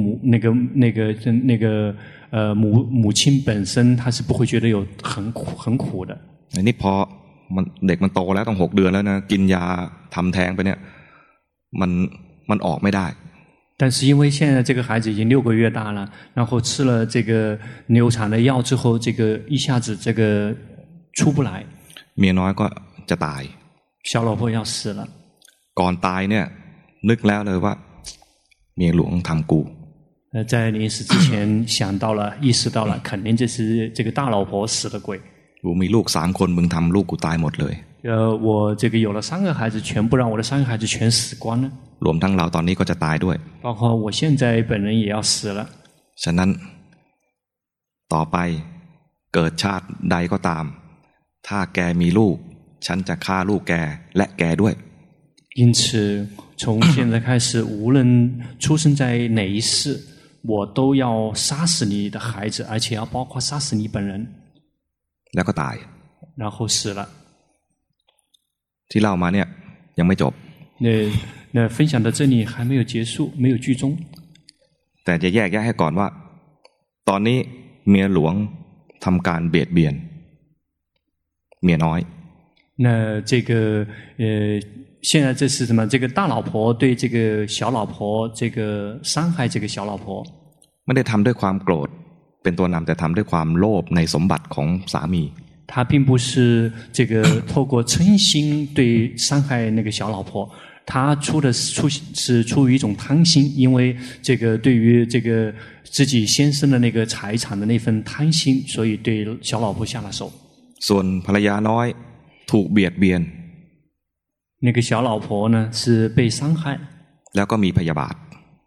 母亲本身她是不会觉得有很苦的นี่พอมันเด็กมันโตแล้วต้อง6เดือนแล้วนะกินยาทำแท้งไปเนี่ยมันออกไม่ได้但是因为现在这个孩子已经6个月大了然后吃了这个流产的药之后这个一下子这个出不来เมียน้อยก็จะตาย小老婆要死了ก่อนตายเนี่ยนึกแล้วเลยว่าเมียหลวงทำกู在临死之前想到了意识到了肯定这是这个大老婆死的鬼กูมีลูก3คนมึงทำลูกกูตายหมดเลย我这个有了3个孩子全部让我的3个孩子全死光了รวมทั้งเราตอนนี้ก็จะตายด้วย包括我现在本人也要死了ฉะนั้นต่อไปเกิดชาติใดก็ตามถ้าแกมีลูกฉันจะฆ่าลูกแกและแกด้วย因此从现在开始无论出生在哪一世我都要杀死你的孩子而且要包括杀死你本人แล้วก็ตาย然后死了ที่เล่ามาเนี่ยยังไม่จบ那分享到这里还没有结束没有剧终แต่จะแยกแยะให้ก่อนว่าตอนนี้เมียหลวงทำการเบียดเบียนเมียน้อย那这个现在这是什么这个大老婆对这个小老婆这个伤害这个小老婆ไม่ได้ทำด้วยความโกรธเป็นตัวนำแต่ทำด้วยความโลภในสมบัติของสามี他并不是这个透过嗔心对伤害那个小老婆他是出于一种贪心因为这个对于这个自己先生的那个财产的那份贪心所以对小老婆下了手ส่วนภรรยาน้อยถูกเบียดเบียน那个小老婆呢是被伤害แล้วก็มีพยาบาท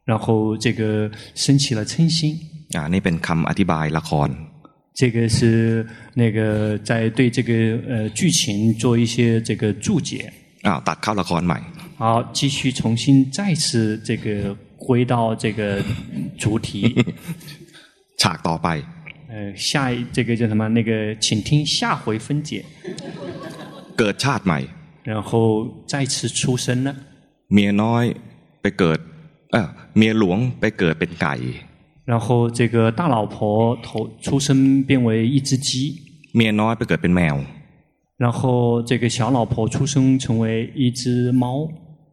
然后这个升起了嗔心。 นี่เป็นคำอธิบายละคร。 这个是那个在对这个剧情做一些这个注解。 ตัดเข้าละครใหม่。 好，继续重新再次这个回到这个主题。 ฉากต่อไป。 这个叫什么？那个，请听下回分解。 เกิดชาติใหม่。 然后再次出生了。 เมียน้อยไปเกิดเมียหลวงไปเกิดเป็นไก่。 然后这个大老婆出生变为一只鸡。 เมียน้อยไปเกิดเป็นแมว。 然后这个小老婆出生成为一只猫。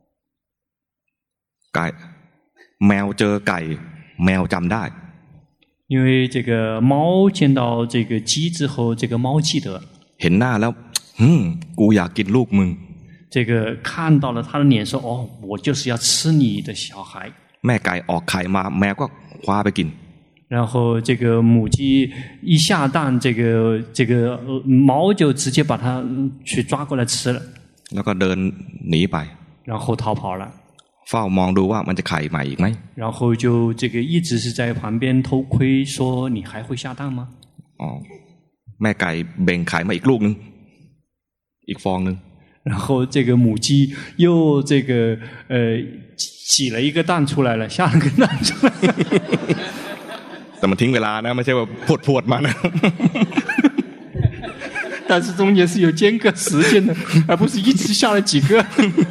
ไก่แมวเจอไก่แมวจำได้。 因为这个猫见到这个鸡之后，这个猫记得。 เห็นหน้าแล้วกูอยากกินลูกมึง。 这个看到了他的脸说：“哦，我就是要吃你的小孩。” แม่ไก่ออกไข่มาแมวก็คว้าไปกิน。 然后这个母鸡一下蛋，这个猫就直接把它去抓过来吃了。 แล้วก็เดินหนีไป。 然后逃跑了。 เฝ้ามองดูว่ามันจะไข่ใหม่อีกไหม。 然后就这个一直是在旁边偷窥，说你还会下蛋吗？ แม่ไก่เบ่งไข่มาอีกลูกนึงอีกฟองนึง。 然后这个母鸡又这个挤了一个蛋出来了，下了个蛋出来。 แต่มันทิ้งเวลานะไม่ใช่ว่าพวดมานะ。 但是中间是有间隔时间的，而不是一次下了几个。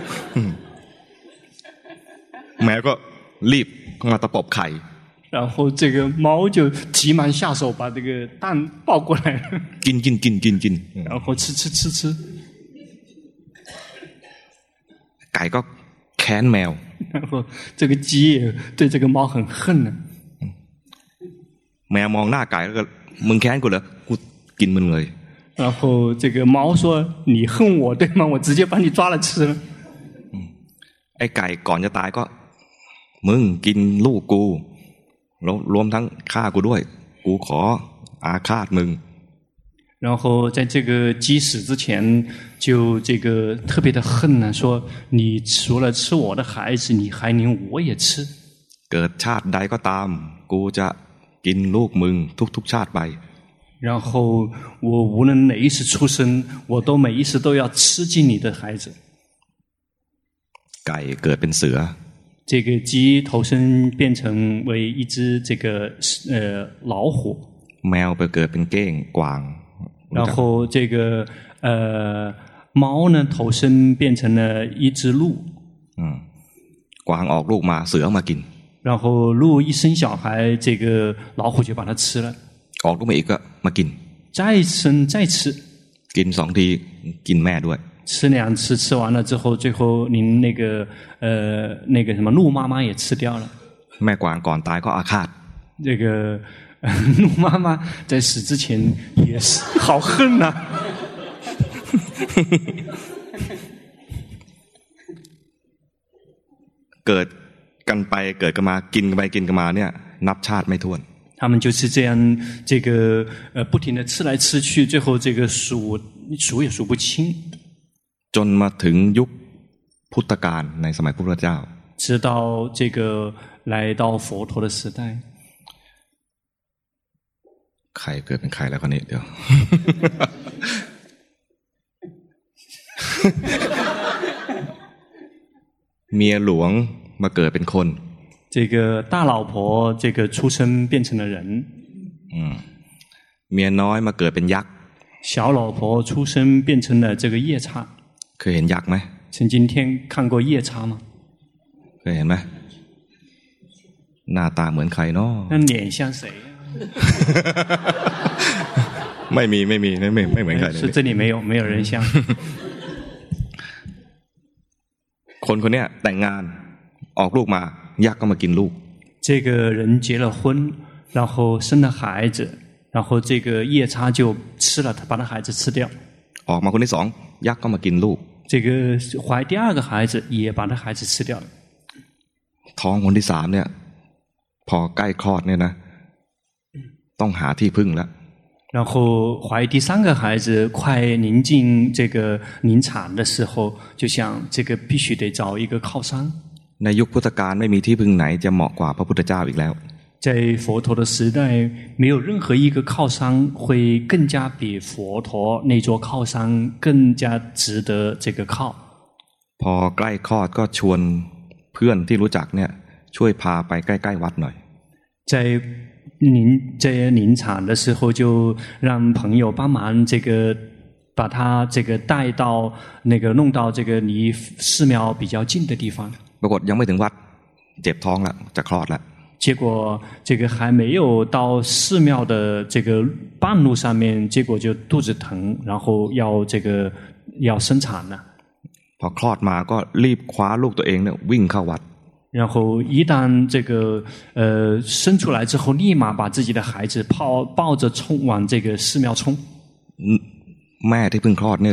แมวก็รีบมาตะปบไข่。 然后这个猫就急忙下手把这个蛋抱过来了。 กิน。 然后吃。 ไก่ก็แค้นแมว。 然后这个鸡也对这个猫很恨呢。 แมวมองหน้าไก่แล้วก็มึงแค้นกูเหรอกูกินมึงเลย。 然后这个猫说：“你恨我对吗？我直接把你抓了吃了。” ไอ้ไก่ก่อนจะตายก็มึงกินลูกกูรวมทั้งฆ่ากูด้วยกูขออาฆาตมึง。 然后在这个鸡死之前，就这个特别的恨呢，说你除了吃我的孩子，你还连我也吃。 เกิดชาติใดก็ตามกูจะกินลูกมึงทุกชาติไป。 然后我无论哪一次出生，我都每一次都要吃尽你的孩子。 ไก่เกิดเป็นเสือ。 这个鸡投身变成为一只这个老虎。 แมวไปเกิดเป็นเก้งกวาง。 然后这个猫呢投身变成了一只鹿。 กวางออกลูกมาเสือมากิน。 然后鹿一生小孩，这个老虎就把它吃了。 ออกลูกมาอีกก็มากิน。 再生再吃。 กิน2ทีกินแม่ด้วย。 吃2次，吃完了之后，最后您那个什么鹿妈妈也吃掉了。 แม่กวางก่อนตายก็อาฆาต。 这个鹿妈妈在死之前也是好恨呐。 เกิดกันไปเกิดกันมากินกันไปกินกันมาเนี่ยนับชาติไม่ถ้วน。 他们就是这样，这个不停的吃来吃去，最后这个数也数不清。 จนมาถึงยุคพุทธกาลในสมัยพระพุทธเจ้า。 直到这个来到佛陀的时代。 ใครเกิดเป็นใครแล้วคนนี้เดี๋ยว เมียหลวงมาเกิดเป็นคน。 这个大老婆这个出生变成了人。 เมียน้อยมาเกิดเป็นยักษ์。 小老婆出生变成了这个夜叉。 เคยเห็นยักษ์ไหม？ 曾经看过夜叉吗？ เคยเห็นไหมหน้าตาเหมือนใครเนาะ那脸像谁啊？ ไม่เหมือนใคร是这里没有人像。 คนเนี้ยแต่งงานออกลูกมายักษ์ก็มากินลูก。 这个人结了婚，然后生了孩子，然后这个夜叉就吃了，他把他孩子吃掉。 ออกมาคนที่2ยักษ์ก็มากินลูก。 这个怀第2个孩子也把他孩子吃掉了。 ท้องคนที่3เนี่ยพอใกล้คลอดเนี่ยนะต้องหาที่พึ่งแล้ว。 然后怀第3个孩子快临近这个临产的时候，就想这个必须得找一个靠山。 ในยุคพุทธกาลไม่มีที่พึ่งไหนจะเหมาะกว่าพระพุทธเจ้าอีกแล้ว在佛陀的时代，没有任何一个靠山会更加比佛陀那座靠山更加值得这个靠。 พอใกล้คลอดก็ชวนเพื่อนที่รู้จักเนี่ยช่วยพาไปใกล้ๆวัดหน่อย在临产的时候，就让朋友帮忙把他带到弄到离寺庙比较近的地方。 ปรากฏยังไม่ถึงวัดเจ็บท้องแล้วจะคลอดแล้ว结果还没有到寺庙的半路上面，结果就肚子疼，然后要生产了。 พอคลอดมาก็รีบคว้าลูกตัวเองเนี่ยวิ่งเข้าวัด然后一旦生出来之后，立马把自己的孩子抱着冲往寺庙冲。 แม่ที่เพิ่งคลอดเนี่ย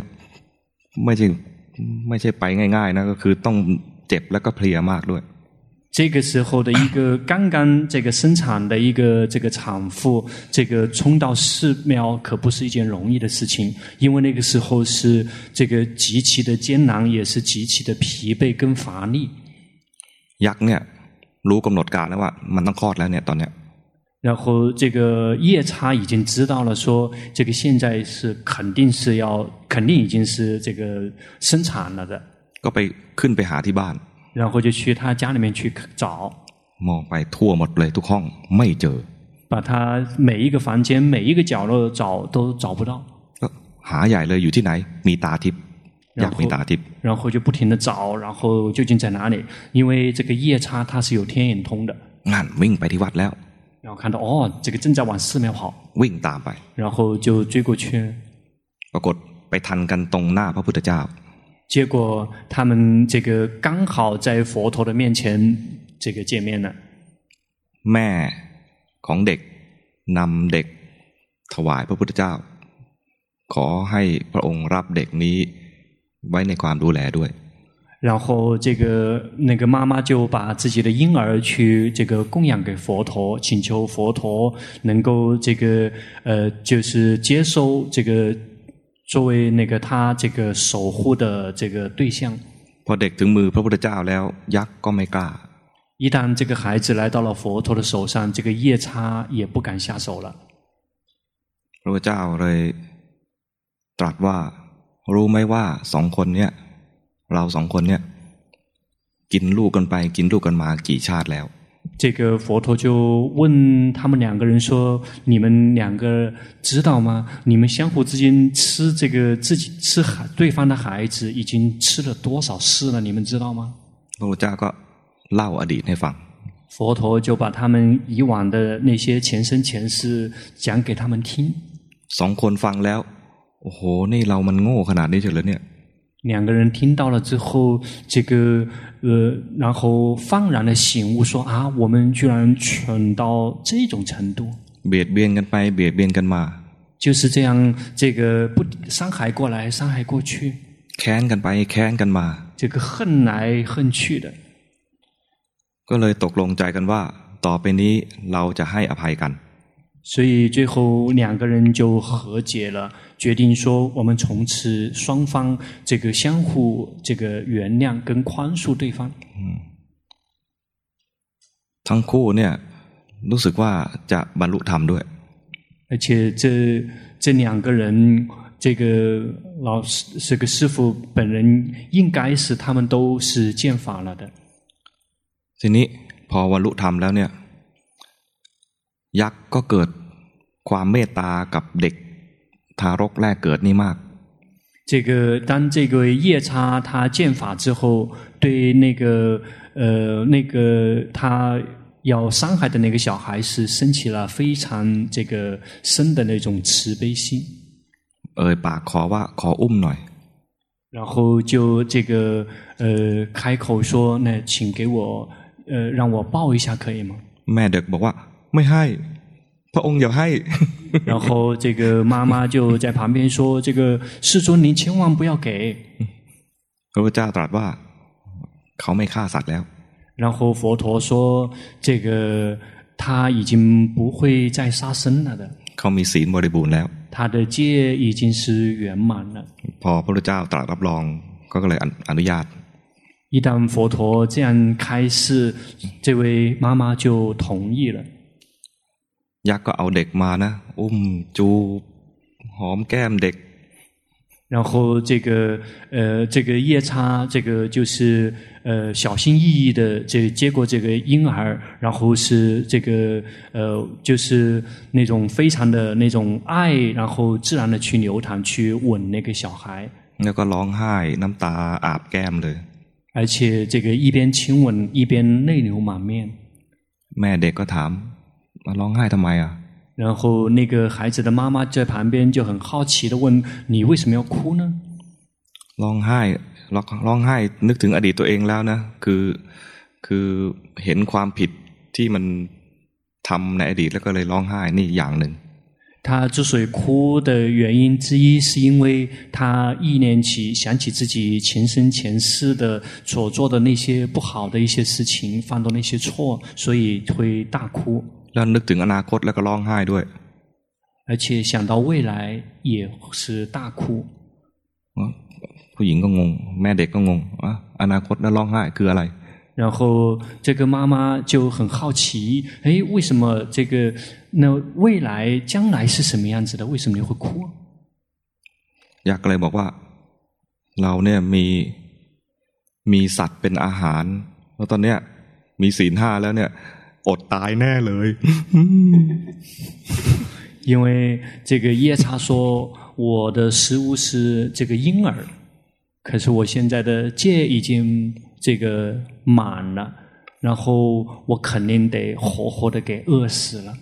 ไม่ใช่ไปง่ายๆนะก็คือต้องเจ็บแล้วก็เพลียมากด้วย这个时候的一个刚刚生产的一个产妇，冲到寺庙可不是一件容易的事情，因为那个时候是极其的艰难，也是极其的疲惫跟乏力。 ยักษ์เนี่ยรู้กำหนดการแล้วว่ามันต้องคลอดแล้วเนี่ยตอนเนี้ย然后夜叉已经知道了说现在是肯定已经是生产了的ก็ไปขึ้นไปหาที่บ้าน然后就去他家里面去找มองไปทั่วหมดเลยทุกห้องไม่เจอ把他每一个房间每一个角落都找不到ก็หาใหญ่เลยอยู่ที่ไหนมีตาทิพย์อยากมีตาทิพย์然后就不停地找然后究竟在哪里因为夜叉它是有天眼通的งั้นวิ่งไปที่วัดแล้ว然后看到正在往寺庙跑วิ่งตามไป然后就追过去ปรากฏไปทันกันตรงหน้าพระพุทธเจ้า结果他们刚好在佛陀的面前见面了แม่ของเด็กนำเด็กถวายพระพุทธเจ้าขอให้พระองค์รับเด็กนี้ไว้ในความดูแลด้วย然后妈妈就把自己的婴儿去供养给佛陀请求佛陀能够就是接收作为他守护的对象พอเด็กถึงมือพระพุทธเจ้าแล้วยักษ์ก็ไม่กล้า一旦孩子来到了佛陀的手上夜叉也不敢下手了พระพุทธเจ้าเลยตรัสว่ารู้ไหมว่า2 คนเนี่ยเรา2 คนเนี่ยกินลูกกันไปกินลูกกันมากี่ชาติแล้ว佛陀就问他们2个人说你们2个知道吗你们相互之间吃自己吃对方的孩子已经吃了多少世了你们知道吗พระพุทธเจ้าก็เล่าอดีตให้ฟัง佛陀就把他们以往的那些前生前世讲给他们听 2 คนฟังแล้วโอ้โหนี่เรามันโง่ขนาดนี้เฉยเหรอเนี่ย 2个人听到了之后然后幡然的醒悟说啊我们居然蠢到这种程度เบียดเบียนกันไปเบียดเบียนกันมา就是这样不伤害过来伤害过去แค้นกันไปแค้นกันมา恨来恨去的ก็เลยตกลงใจกันว่าต่อไปนี้เราจะให้อภัยกัน所以最后2个人就和解了决定说我们从此双方相互原谅跟宽恕对方ทั้งคู่เนี่ยรู้สึกว่าจะบรรลุธรรมด้วย而且这2个人师父本人应该是他们都是见法了的ทีนี้พอบรรลุธรรมแล้วเนี่ยยักษ์ก็เกิดความเมตตากับเด็กทารกแรกเกิดนี่มาก当夜叉他见法之后对他要伤害的那个小孩是升起了非常深的那种慈悲心ปากขอว่าขออุ้มหน่อย然后就开口说那请给我让我抱一下可以吗แม่เด็กบอกว่าไม่ให้พระองค์อย่าให้然后妈妈就在旁边说世尊您千万不要给พระพุทธเจ้าตรัสว่าเขาไม่ฆ่าสัตว์แล้ว然后佛陀说他已经不会再杀生了的เขามีศีลบริบูรณ์แล้ว他的戒已经是圆满了พอพระพุทธเจ้าตรัสรับรองก็เลยอนุญาต一旦佛陀这样开示，这位妈妈就同意了。 ยักษ์ก็เอาเด็กมานะอุ้มจูบหอมแก้มเด็ก然后这个夜叉，这个就是小心翼翼的接过这个婴儿，然后是这个就是那种非常的那种爱，然后自然的去流淌，去吻那个小孩。 แล้วก็ร้องไห้น้ำตาอาบแก้มเลย而且这个一边亲吻一边泪流满面。 แม่เด็กก็ถามมาร้องไห้ทำไมอ่ะ然后那个孩子的妈妈在旁边就很好奇的问：“你为什么要哭呢？” ร้องไห้นึกถึงอดีตตัวเองแล้วนะคือเห็นความผิดที่มันทำในอดีตแล้วก็เลยร้องไห้นี่อย่างหนึ่ง他之所以哭的原因之一，是因为他忆念起、想起自己前生前世的所做的那些不好的一些事情，犯的那些错，所以会大哭。 แล้วนึกถึงอนาคตแล้วก็ร้องไห้ด้วย而且想到未来也是大哭。 ผู้หญิงก็งงแม่เด็กก็งงอนาคตแล้วร้องไห้คืออะไร然后这个妈妈就很好奇，为什么这个那未来将来是什么样子的？为什么你会哭？ อยากเลยบอกว่าเราเนี่ยมีสัตว์เป็นอาหารแล้วตอนเนี้ยมีศีล5แล้วเนี่ยอดตายแน่เลย因为这个夜叉说我的食物是这个婴儿，可是我现在的戒已经这个满了，然后我肯定得活活的给饿死了。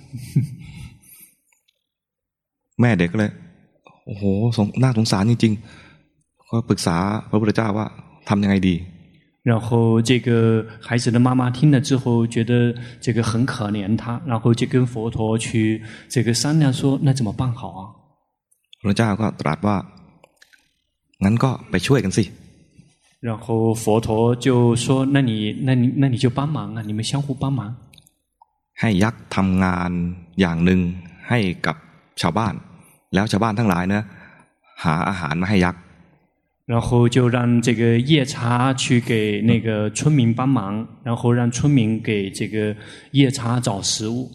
แม่เด็กเลยโอ้โหน่าสงสารจริงๆก็ปรึกษาพระพุทธเจ้าว่าทำยังไงดี然后这个孩子的妈妈听了之后觉得这个很可怜他，然后就跟佛陀去这个商量说那怎么办好啊พระเจ้าก็ตรัสว่างั้นก็ไปช่วยกันสิ然后佛陀就说那你就帮忙啊，你们相互帮忙ให้ยักษ์ทำงานอย่างหนึ่งให้กับชาวบ้านแล้วชาวบ้านทั้งหลายนะหาอาหารมาให้ยักษ์然后就让这个夜叉去给那个村民帮忙，然后让村民给这个夜叉找食物。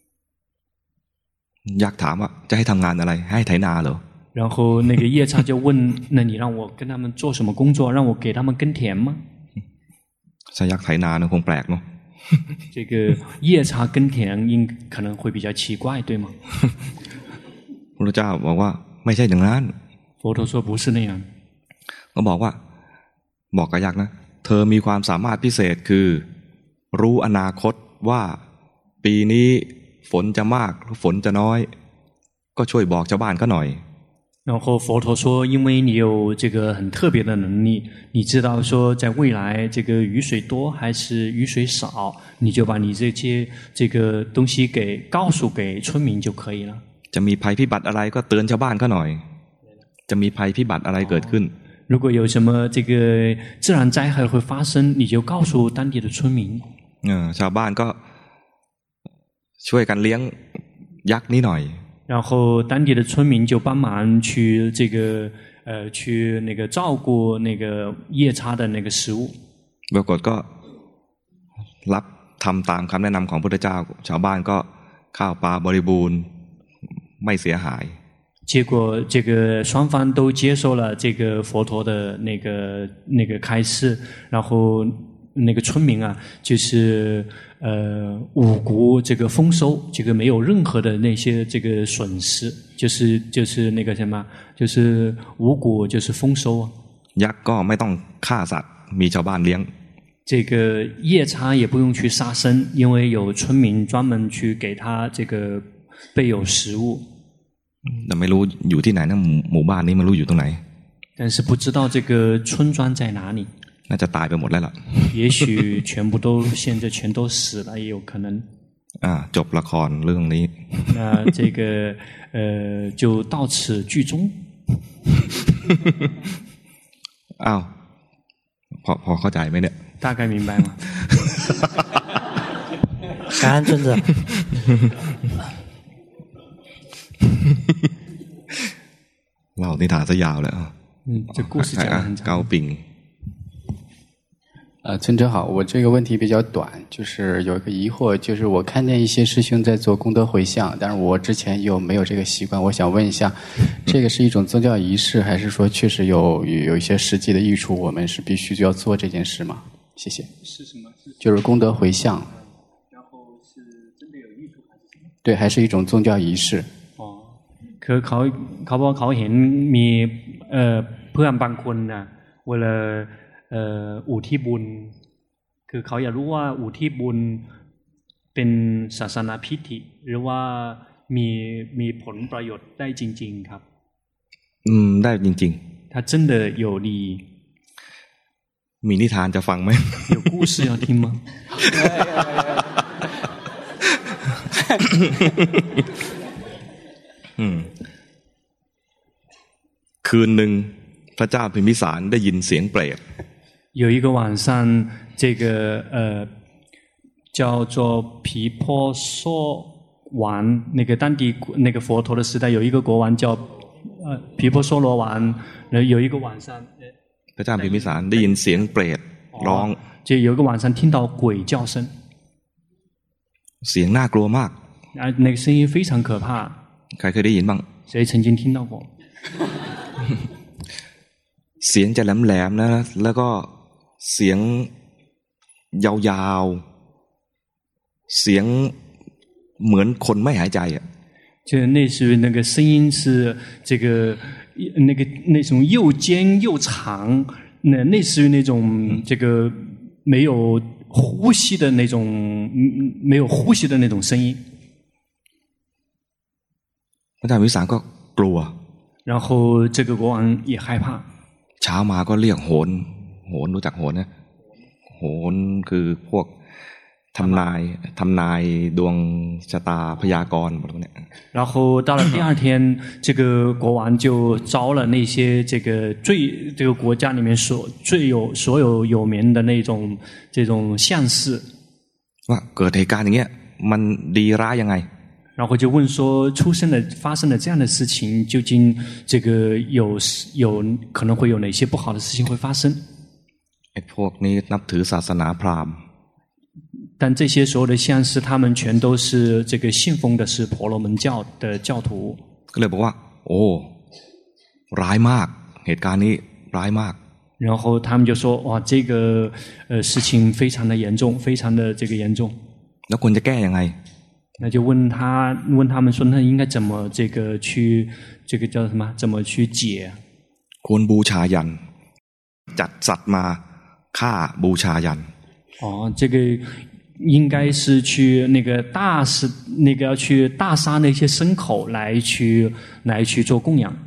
ยักษ์ถามว่าจะให้ทำงานอะไรให้ไถนาเหรอ然后那个夜叉就问那你让我跟他们做什么工作，让我给他们耕田吗ถ้ายักษ์ไถนาคงแปลกเนาะ这个夜叉耕田可能会比较奇怪对吗พระเจ้าบอกว่าไม่ใช่อย่างนั้น佛陀说不是那样ก็บอกกับยักษ์นะเธอมีความสามารถพิเศษคือรู้อนาคตว่าปีนี้ฝนจะมากหรือฝนจะน้อยก็ช่วยบอกชาวบ้านเขาหน่อย然后佛陀说因为你有这个很特别的能力，你知道说在未来这个雨水多还是雨水少，你就把你这个东西给告诉给村民就可以了จะมีภัยพิบัติอะไรก็เตือนชาวบ้านเขาหน่อยจะมีภัยพิบัติอะไรเกิดขึ้น如果有什么这个自然灾害会发生，你就告诉当地的村民。 ชาวบ้านก็ช่วยกันเลี้ยงยักษ์นี้หน่อย然后当地的村民就帮忙去这个去那个照顾那个夜叉的那个食物。 ปรากฏก็รับทำตามคำแนะนำของพระพุทธเจ้าชาวบ้านก็ข้าวปลาบริบูรณ์ไม่เสียหาย结果这个双方都接受了这个佛陀的那个开示，然后那个村民啊就是五谷这个丰收，这个没有任何的那些这个损失，就是那个什么，就是五谷就是丰收啊。 ยักษ์ก็ไม่ต้องฆ่าสัตว์มีชาวบ้านเลี้ยง这个夜叉也不用去杀生，因为有村民专门去给他这个备有食物。 แต่ไม่รู้อยู่ที่ไหนนะหมู่บ้านนี้ไม่รู้อยู่ตรงไหน但是不知道这个村庄在哪里น่าจะตายไปหมดแล้วล่ะ也许全部都现在全都死了也有可能จบละครเรื่องนี้那这个就到此剧终อ้าวพอเข้าใจไหมเนี่ย大概明白吗感恩尊者เล่านิทานซะยาวเลย这故事讲得很长เกาปิ่ง尊者好，我这个问题比较短，就是有一个疑惑，就是我看见一些师兄在做功德回向，但是我之前又没有这个习惯，我想问一下，这个是一种宗教仪式，还是说确实有一些实际的益处，我们是必须就要做这件事吗？谢谢。 是什么？ 就是功德回向。 然后是真的有益处还是什么？ 对，还是一种宗教仪式。 คือเขาบอกเขาเห็นมีเพื่อนบางคนนะเวลาอุทิศบุญคือเขาอยากรู้ว่าอุทิศบุญเป็นศาสนาพิธีหรือว่ามีผลประโยชน์ได้จริงๆครับได้จริงๆ他真的有利มีนิทานจะฟังไหม有故事要听吗คืนหนึ่งพระเจ้าพิมพิสารได้ยินเสียงเปรต有一个晚上这个叫做毗婆娑王那个当地那个佛陀的时代有一个国王叫毗婆娑罗王有一个晚上พระเจ้าพิมพิสารได้ยินเสียงเปรตร้อง就有一个晚上听到鬼叫声เสียงน่ากลัวมาก那个声音非常可怕ใครเคยได้ยินบ้าง谁曾经听到过เสียงจะแหลมๆนะแล้วก็เสียงยาวๆเสียงเหมือนคนไม่หายใจอ่ะ就类似于那个声音是这个那种又尖又长类似于那种这个没有呼吸的那种声音พระเจ้าพิมพิสารก็กลัว然后这个国王也害怕เช้ามาก็เรียกโหนรู้จักโหนนะโหนคือพวกทำนายดวงชะตาพยากรณ์หมดพวกนี้然后到了第二天这个国王就招了那些这个国家里面所有有名的那种这种相士ว่าเกิดเหตุการณ์อย่างเงี้ยมันดีร้ายยังไง然后就问说发生了这样的事情究竟这个有可能会有哪些不好的事情会发生ไอ้พวกนี้นับถือศาสนาพราหมณ์但这些所有的相士他们全都是这个信奉的是婆罗门教的教徒ก็เลยบอกว่าโอ้ร้ายมากเหตุการณ์นี้ร้ายมาก然后他们就说哇这个事情非常的严重非常的这个严重แล้วควรจะแก้ยังไง那就问他们说那应该怎么这个去这个叫什么怎么去解ควรบูชายันจัดสัตว์มาฆ่าบูชายัน这个应该是去那个要去大杀那些牲口来去做供养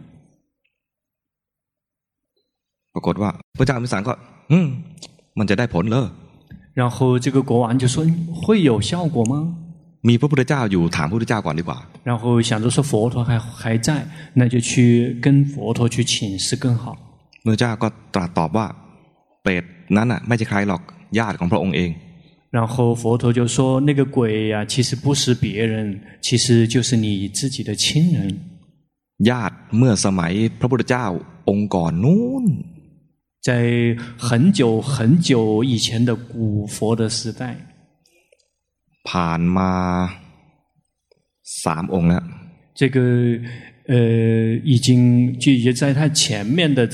ปรากฏว่าพระเจ้าพิมพิสารก็มันจะได้ผลเหรอ然后这个国王就说会有效果吗มีพระพุทธเจ้าอยู่ถามพระพุทธเจ้าก่อนดีกว่า然后想着说佛陀还在那就去跟佛陀去请示更好พระเจ้าก็ตรัสตอบว่าเปรตนั้นน่ะไม่ใช่ใครหรอกญาติของพระองค์เอง然后佛陀就说那个鬼呀其实不是别人其实就是你自己的亲人ญาติเมื่อสมัยพระพุทธเจ้าองค์ก่อนนู้น在很久很久以前的古佛的时代ผ่านมา3องค์แล้ว这个已经在他前面的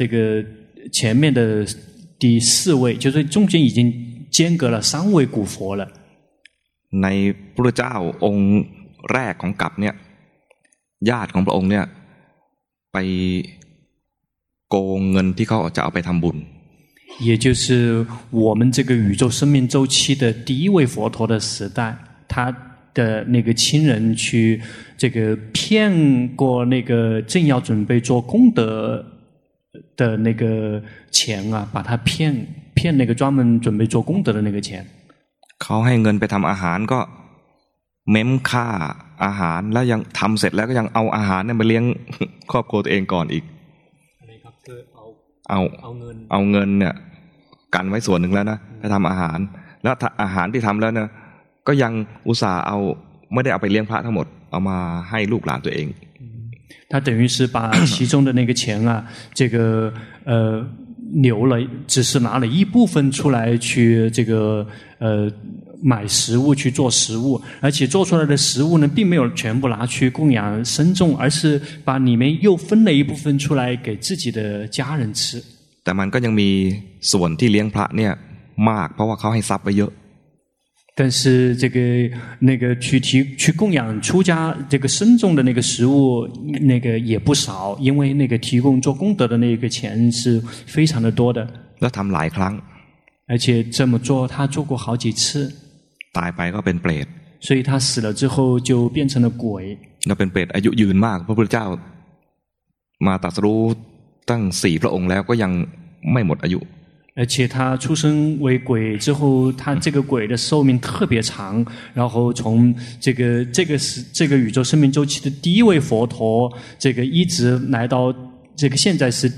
第4位就是中间已经间隔了3位古佛了ในพระพุทธเจ้าองค์แรกของกัปเนี่ยญาติของพระองค์เนี่ยไปโกงเงินที่เขาจะเอาไปทำบุญ也就是我们这个宇宙生命周期的第一位佛陀的时代他的那个亲人去这个骗过那个正要准备做功德的那个钱啊把他骗那个专门准备做功德的那个钱เขาให้เงินไปทำอาหารก็เม้มค่าอาหารแล้วยังทำเสร็จแล้วก็ยังเอาอาหารเนี่ยมาเลี้ยงครอบครัวตัวเองก่อนอีกอะไรครับคือเอาเงินเนี่ยกันไว้ส่วนหนึ่งแล้วนะไปทำอาหารแล้วอาหารที่ทำแล้วเนี่ยก็ยังอุตส่าห์เอาไม่ได้เอาไปเลี้ยงพระทั้งหมดเอามาให้ลูกหลานตัวเอง他等于是把其中的那个钱啊这个留了，只是拿了一部分出来去这个买食物去做食物，而且做出来的食物呢，并没有全部拿去供养僧众，而是把里面又分了一部分出来给自己的家人吃。 แต่มันก็ยังมีส่วนที่เลี้ยงพระเนี่ยมากเพราะว่าเขาให้ทรัพย์ไว้เยอะ但是这个那个去供养出家这个僧众的那个食物那个也不少，因为那个提供做功德的那个钱是非常的多的。 แล้วทำหลายครั้ง而且这么做他做过好几次。 ตายไปก็เป็นเปรต所以他死了之后就变成了鬼。 แล้วเป็นเปรตอายุยืนมากพระพุทธเจ้ามาตรัสรู้ตั้ง4พระองค์แล้วก็ยังไม่หมดอายุ而且他出生为鬼之后，他这个鬼的寿命特别长。然后从这个宇宙生命周期的第一位佛陀，这个一直来到这个现在是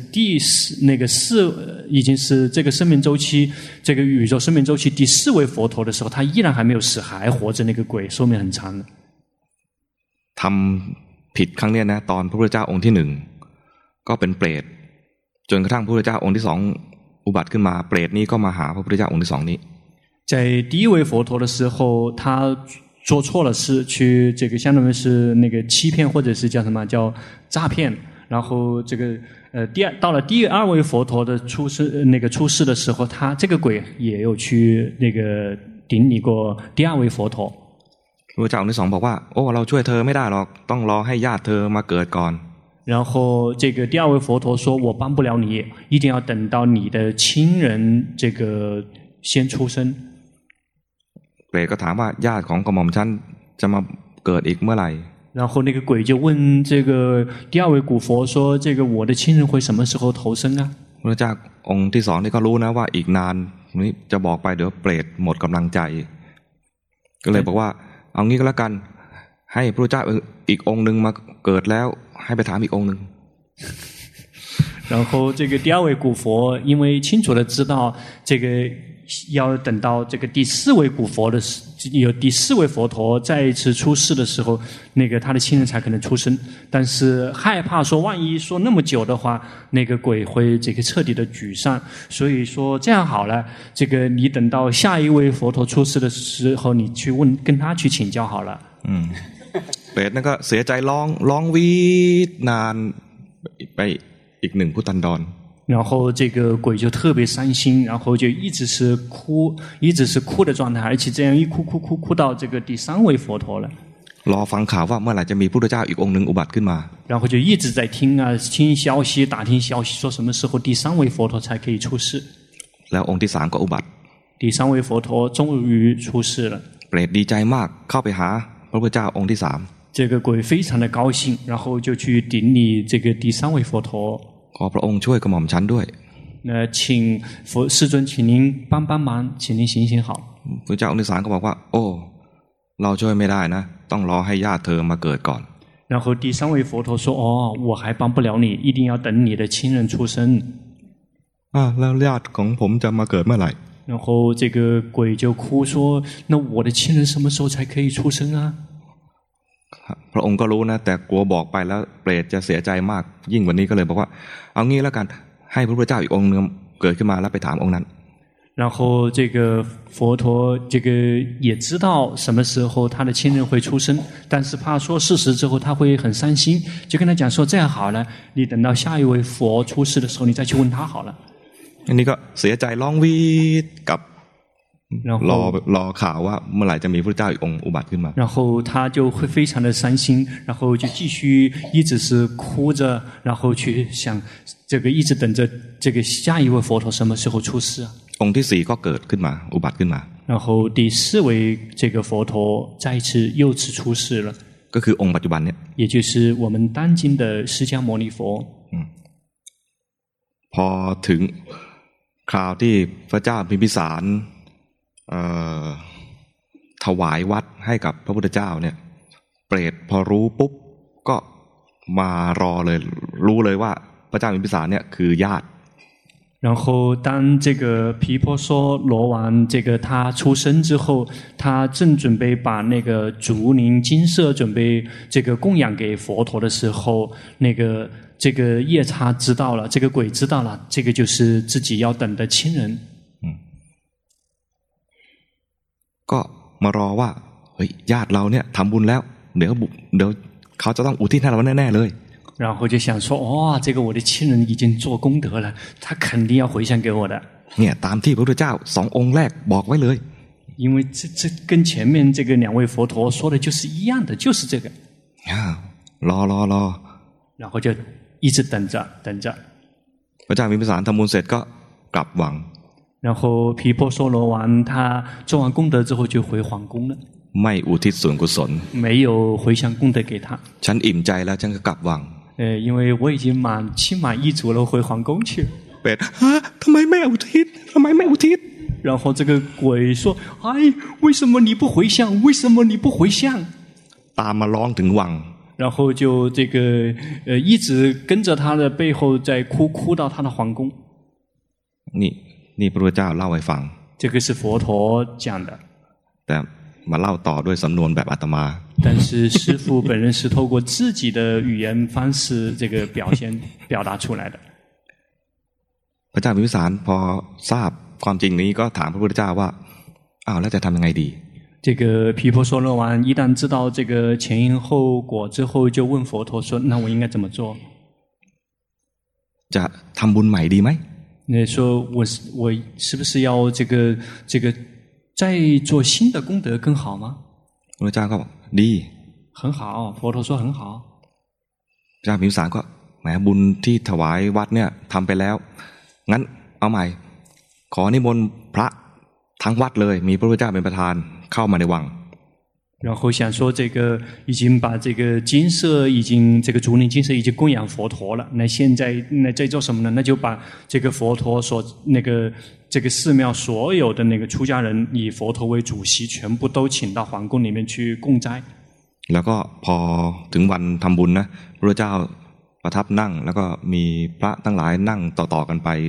已经是这个生命周期这个宇宙生命周期第4位佛陀的时候，他依然还没有死，还活着。那个鬼寿命很长的。 ทำผิดครั้งนี้นะตอนพระพุทธเจ้าองค์ที่1ก็เป็นเปรตจนกระทั่งพระพุทธเจ้าองค์ที่2อุบัติขึ้นมาเปรตนี้ก็มาหาพระพุทธเจ้าองค์ที่2นี้在第一位佛陀的时候，他做错了事，去这个相当于是那个欺骗或者是叫什么叫诈骗。然后这个到了第2位佛陀的出世的时候，他这个鬼也有去那个顶礼过第2位佛陀。 พระพุทธเจ้าองค์ที่2บอกว่าโอ้เราช่วยเธอไม่ได้หรอกต้องรอให้ญาติเธอมาเกิดก่อน然后这个第2位佛陀说我帮不了你，一定要等到你的亲人这个先出生。 เปรตก็ถามว่าญาติของกระหม่อมฉันจะมาเกิดอีกเมื่อไหร่然后那个鬼就问这个第2位古佛说这个我的亲人会什么时候投生啊。 พระเจ้าองค์ที่2นี่ก็รู้นะว่าอีกนานนี้จะบอกไปเดี๋ยวเปรตหมดกำลังใจก็เลยบอกว่าเอางี้ก็แล้วกันให้พระเจ้าอีกองค์นึงมาเกิดแล้วให้ไปถามอีกองค์นึง然后这个第2位古佛因为清楚的知道这个要等到这个第4位古佛的有第4位佛陀再一次出世的时候，那个他的亲人才可能出生。但是害怕说万一说那么久的话，那个鬼会这个彻底的沮丧。所以说这样好了，这个你等到下一位佛陀出世的时候，你去跟他去请教好了。 เปรตนั่นก็เสียใจร้องวีดนานไปอีก1พุทธันดร然后这个鬼就特别伤心，然后就一直是哭的状态，而且这样一哭到这个第3位佛陀了。 รอฟังข่าวว่าเมื่อไหร่จะมีพระพุทธเจ้าอีกองค์นึงอุบัติขึ้นมา然后就一直在听消息打听消息说什么时候第3位佛陀才可以出世。 แล้วองค์ที่3ก็อุบัติ第3位佛陀终于出世了。 เปรตดีใจมากเข้าไปหาพระพุทธเจ้าองค์ที่3 这个鬼非常的高兴，然后就去顶礼这个第3位佛陀。 ขอพระองค์ช่วยกระหม่อมฉันด้วย请世尊请您帮忙请您行好。 พระเจ้าองค์ที่3ก็บอกว่าโอ้เราช่วยไม่ได้นะต้องรอให้ญาติเธอมาเกิดก่อน然后第3位佛陀说哦我还帮不了你，一定要等你的亲人出生。 แล้วญาติของผมจะมาเกิดเมื่อไหร่然后这个鬼就哭说那我的亲人什么时候才可以出生啊。 พระองค์ก็รู้นะแต่กลัวบอกไปแล้วเปรตจะเสียใจมากยิ่งกว่านี้ก็เลยบอกว่าเอางี้แล้วกันให้พระพุทธเจ้าอีกองค์นึงเกิดขึ้นมาแล้วไปถามองค์นั้น然后这个佛陀这个也知道什么时候他的亲人会出生，但是怕说事实之后他会很伤心，就跟他讲说这样好了，你等到下一位佛出世的时候你再去问他好了。 อันนี้ก็เสียใจร้องวีดกับรอข่าวว่าเมื่อไหร่จะมีพระเจ้าอีกองค์อุบัติขึ้นมา然后他就会非常的伤心，然后就继续一直是哭着，然后去想这个一直等着这个下一位佛陀什么时候出世啊。 องค์ที่4ก็เกิดขึ้นมาอุบัติขึ้นมา然后第4位这个佛陀又次出世了ก็คือองค์ปัจจุบันเนี่ย也就是我们当今的释迦牟尼佛พอถึงคราวที่พระเจ้าพิมพิสารถวายวัดให้กับพระพุทธเจ้าเนี่ยเปรตพอรู้ปุ๊บก็มารอเลยรู้เลยว่าพระเจ้าพิมพิสารเนี่ยคือญาติ然后当这个毗婆娑罗王这个他出生之后，他正准备把那个竹林金舍准备这个供养给佛陀的时候，那个这个夜叉知道了，这个鬼知道了，这个就是自己要等的亲人。 ก็มารอว่าเฮ้ยญาติเราเนี่ยทำบุญแล้วเดี๋ยวเขาจะต้องอุทิศให้เราแน่ๆเลย然后就想说哇这个我的亲人已经做功德了，他肯定要回向给我的。 เนี่ยตามที่พระพุทธเจ้า2องค์แรกบอกไว้เลย因为这跟前面这个2位佛陀说的就是一样的，就是这个。 รอ然后就一直等着。 พระเจ้าพิมพิสารทำบุญเสร็จก็กลับวัง然后毗婆娑罗王他做完功德之后就回皇宫了， ไม่อุทิศส่วนกุศล没有回向功德给他。 ฉันอิ่มใจแล้วฉันก็กลับวัง因为我已经心满意足了，回皇宫去。 เป็ดทำไมไม่อุทิศทำไมไม่อุทิศ然后这个鬼说：“哎，为什么你不回向？为什么你不回向？” ตามมาร้องถึงวัง然后就这个一直跟着他的背后在哭到他的皇宫。 นี่พระพุทธเจ้าเล่าให้ฟัง这个是佛陀讲的。 แต่มาเล่าต่อด้วยสำนวนแบบอาตมา但是师父本人是透过自己的语言方式这个表达出来的。 พระเจ้าพิมพิสารพอทราบความจริงนี้ก็ถามพระพุทธเจ้าว่าอ้าวแล้วจะทำยังไงดี这个毗婆娑罗王一旦知道这个前因后果之后，就问佛陀说：“那我应该怎么做？” จะทำบุญใหม่ดีไหม你说我是不是要这个再做新的功德更好吗？ พระเจ้าก็บอกดี很好，佛陀说很好。 พระเจ้าพิมพิสารก็แหมบุญที่ถวายวัดเนี่ยทำไปแล้วงั้นเอาใหม่ขอนิมนต์พระทั้งวัดเลยมีพระพุทธเจ้าเป็นประธานเข้ามาในวัง然后想说这个已经把这个金色已经这个竹林金色已经供养佛陀了，那现在在做什么呢？那就把这个佛陀所这个寺庙所有的那个出家人以佛陀为主席，全部都请到皇宫里面去供斋。 แล้วก็พอถึงวันทำบุญนะพระพุทธเจ้าประทับนั่งแล้วก็มีพระทั้งหลายนั่งต่อกันไป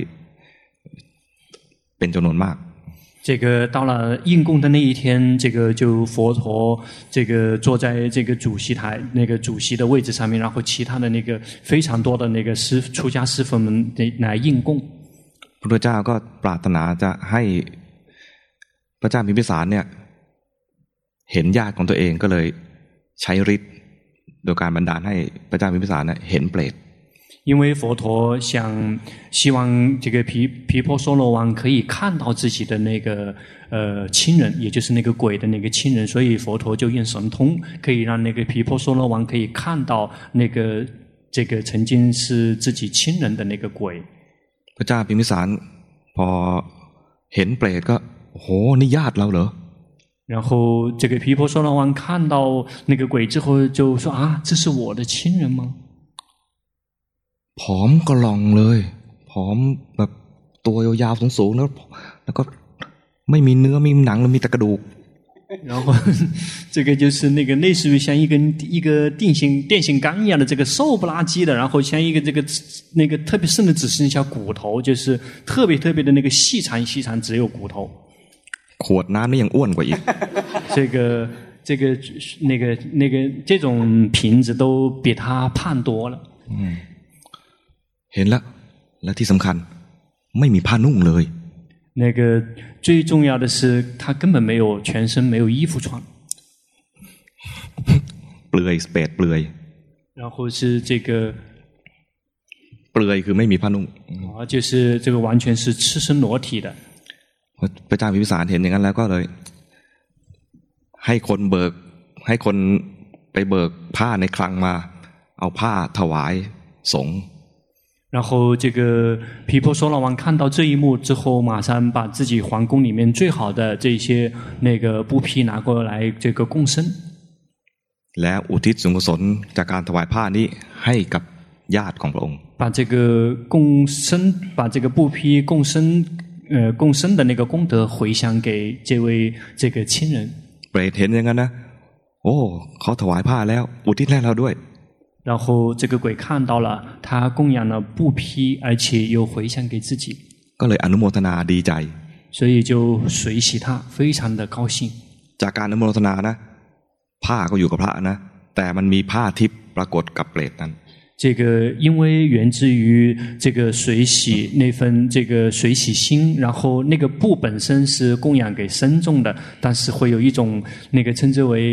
เป็นจำนวนมาก这个到了应供的那一天，这个就佛陀这个坐在这个主席台那个主席的位置上面，然后其他的那个非常多的那个出家师父们来应供。 พระพุทธเจ้าก็ปรารถนาจะให้พระเจ้าพิมพิสารเนี่ยเห็นญาติของตัวเองก็เลยใช้ฤทธิ์โดยการบันดาลให้พระเจ้าพิมพิสารเห็นเปรต因为佛陀希望这个毗婆娑罗王可以看到自己的那个亲人，也就是那个鬼的那个亲人，所以佛陀就用神通可以让那个毗婆娑罗王可以看到那个这个曾经是自己亲人的那个鬼。 พระเจ้าพิมพิสารพอเห็นเปรตก็โหนี่ญาติเราเหรอ然后这个毗婆娑罗王看到那个鬼之后就说啊，这是我的亲人吗？ ผอมก็ลองเลยผอมแบบตัวยาวๆสูงๆแล้วก็ไม่มีเนื้อไม่มีหนังแล้วมีแต่กระดูก然后这个就是那个类似于像一个电线杆一样的这个瘦不拉几的，然后像一个那个特别甚至只剩下骨头，就是特别的那个细长只有骨头。 ขวดน้ำนี่ยังอ้วนกว่าอีก这种瓶子都比他胖多了。 เห็นแล้วและที่สำคัญไม่มีผ้านุ่งเลย那个最重要的是他根本没有全身没有衣服穿เปลือยเปรตเปลือย然后是这个เปลือยคือไม่มีผ้านุ่ง就是这个完全是赤身裸体的พระเจ้าพิมพิสารเห็นอย่างนั้นแล้วก็เลยให้คนไปเบิกผ้าในคลังมาเอาผ้าถวายสงฆ์然后这个毗婆娑罗王看到这一幕之后，马上把自己皇宫里面最好的这些那个布匹拿过来这个供生แล้วอุทิศส่วนกุศลจากการถวายผ้านี้ให้กับญาติของพระองค์把这个把这个布匹供生的那个功德回向给这位这个亲人เปรตเห็นอย่างนั้นนะโอ้เขาถวายผ้าแล้วอุทิศให้เราด้วย然后这个鬼看到了他供养了布匹而且又回向给自己ก็เลยอนุโมทนาดีใจ所以就随喜他非常的高兴จากการอนุโมทนานะผ้าก็อยู่กับพระนะแต่มันมีผ้าทิพย์ปรากฏกับเปรตนั้น这个因为源自于这个水洗那份这个水洗心，然后那个布本身是供养给僧众的，但是会有一种那个称之为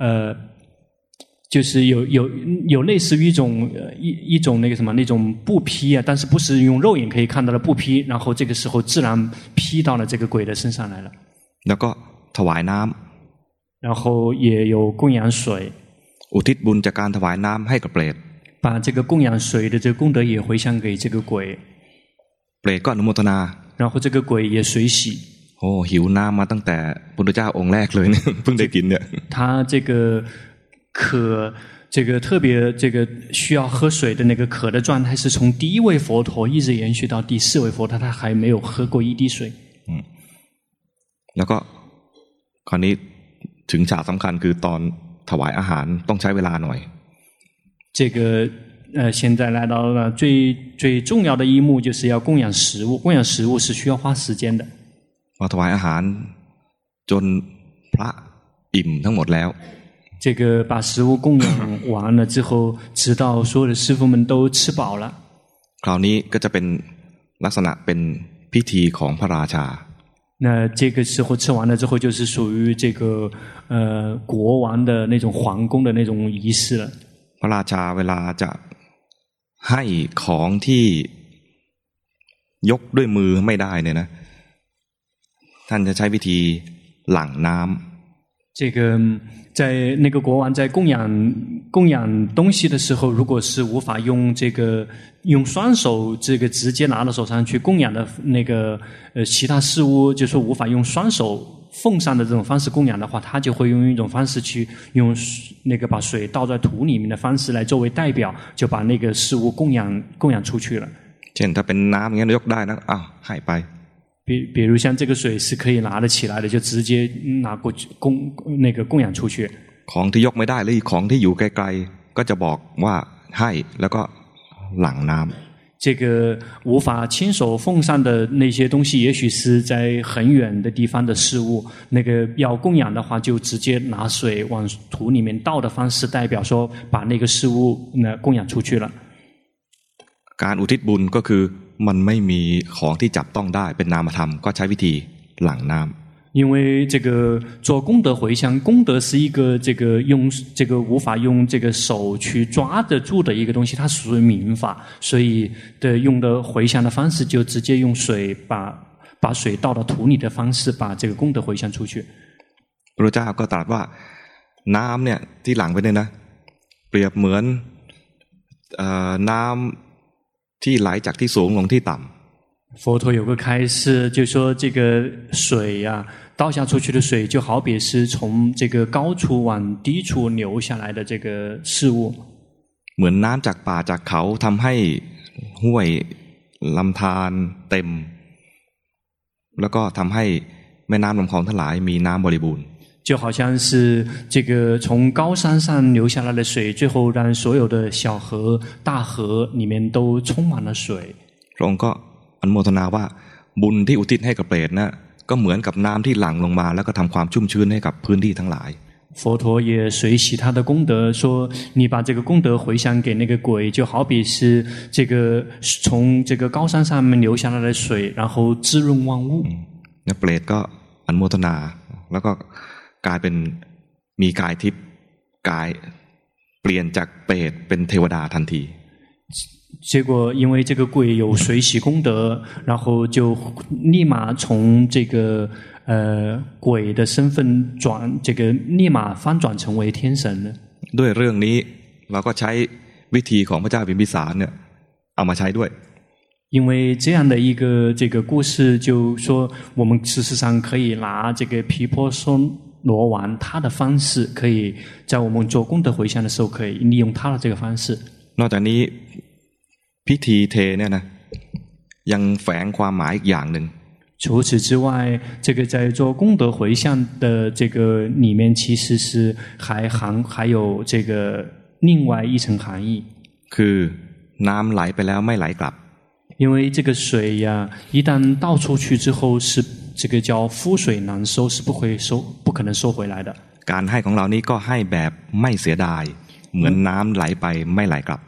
就是有类似于一种那个什么那种布匹啊，但是不是用肉眼可以看到的布匹，然后这个时候自然披到了这个鬼的身上来了。 แล้วก็ถวายน้ำ然后也有供养水， อุทิศบุญจากการถวายน้ำให้กับเปรต把这个供养水的这个功德也回向给这个鬼， เปรตก็อนุโมทนา然后这个鬼也水洗。 โอ้หิวน้ำมาตั้งแต่พุทธเจ้าองค์แรกเลยเนี่ยเพิ่งได้กินเนี่ย他这个渴，这个特别这个需要喝水的那个渴的状态，是从第一位佛陀一直延续到第4位佛陀，他还没有喝过一滴水。 แล้วก็คราวนี้ถึงฉากสำคัญคือตอนถวายอาหารต้องใช้เวลาหน่อย这个现在来到了最重要的一幕，就是要供养食物。供养食物是需要花时间的。 พอถวายอาหารจนพระอิ่มทั้งหมดแล้ว这个把食物供养完了之后，直到所有的师父们都吃饱了。 คราวนี้ก็จะเป็นลักษณะเป็นพิธีของพระราชา那这个时候吃完了之后，就是属于这个国王的那种皇宫的那种仪式了。 พระราชาเวลาจะให้ของที่ยกด้วยมือไม่ได้เนี่ยนะท่านจะใช้วิธีหลั่งน้ำ这个在那个国王在供养东西的时候，如果是无法用用双手这个直接拿到手上去供养的那个其他事物，就是说无法用双手奉上的这种方式供养的话，他就会用一种方式去用那个把水倒在土里面的方式来作为代表，就把那个事物供养出去了。 เช่นถ้าเป็นน้ำอย่างนี้ยกได้นะอ้าวให้ไป比如像这个水是可以拿得起来的，就直接拿过去供养出去。 ของที่ยกไม่ได้หรือของที่อยู่ไกลๆก็จะบอกว่าให้แล้วก็หลั่งน้ำ这个无法亲手奉上的那些东西，也许是在很远的地方的事物，那个要供养的话，就直接拿水往土里面倒的方式，代表说把那个事物供养出去了。 การอุทิศบุญก็คือมันไม่มีของที่จับต้องได้เป็นนามธรรมก็ใช้วิธีหลั่งน้ำ因为这个做功德回向，功德是一个无法用这个手去抓得住的一个东西，它属于民法，所以用的回向的方式就直接用水把水倒到土里的方式，把这个功德回向出去。 พระเจ้าก็ตรัสว่าน้ำเนี่ยที่หลั่งไปเนี่ยนะเปรียบเหมือนน้ำที่ไหลจากที่สูงลงที่ต่ำ佛陀有个开示，就说这个水啊，倒下出去的水，就好比是从这个高处往低处流下来的这个事物。 เหมือนน้ำจากป่าจากเขาทำให้ห้วยลำธารเต็มแล้วก็ทำให้แม่น้ำลำคลองทั้งหลายมีน้ำบริบูรณ์就好像是这个从高山上流下来的水，最后让所有的小河、大河里面都充满了水。 พระองค์ก็อนุโมทนาว่าบุญที่อุทิศให้กับเปรตนะก็เหมือนกับน้ำที่หลั่งลงมาแล้วก็ทำความชุ่มชื้นให้กับพื้นที่ทั้งหลาย佛陀也随喜他的功德，说你把这个功德回向给那个鬼，就好比是这个从这个高山上面流下来的水，然后滋润万物。 那เปรตก็อนุโมทนาแล้วก็กลายเป็นมีกายทิพย์กายเปลี่ยนจากเปรตเป็นเทวดาทันที结果因为这个鬼有随喜功德，然后就立马从这个鬼的身份立马翻转成为天神了。 ด้วยเรื่องนี้เราก็ใช้วิธีของพระเจ้าพิมพิสารเนี่ยเอามาใช้ด้วย因为这样的一个这个故事，就说我们事实上可以拿这个毗婆娑罗王他的方式，可以在我们做功德回向的时候，可以利用他的这个方式。 นอกจากนี้พิธีเทเนี่ยนะยังแฝงความหมายอีกอย่างหนึ่ง除此之外，这个在做功德回向的这个里面，其实是还有这个另外一层含义， คือน้ำไหลไปแล้วไม่ไหลกลับ因为这个水呀，一旦倒出去之后，是这个叫覆水难收，是不可能收回来的。 การให้ของเรานี้ก็ให้แบบไม่เสียดายเหมือนน้ำไหลไปไม่ไหลกลับ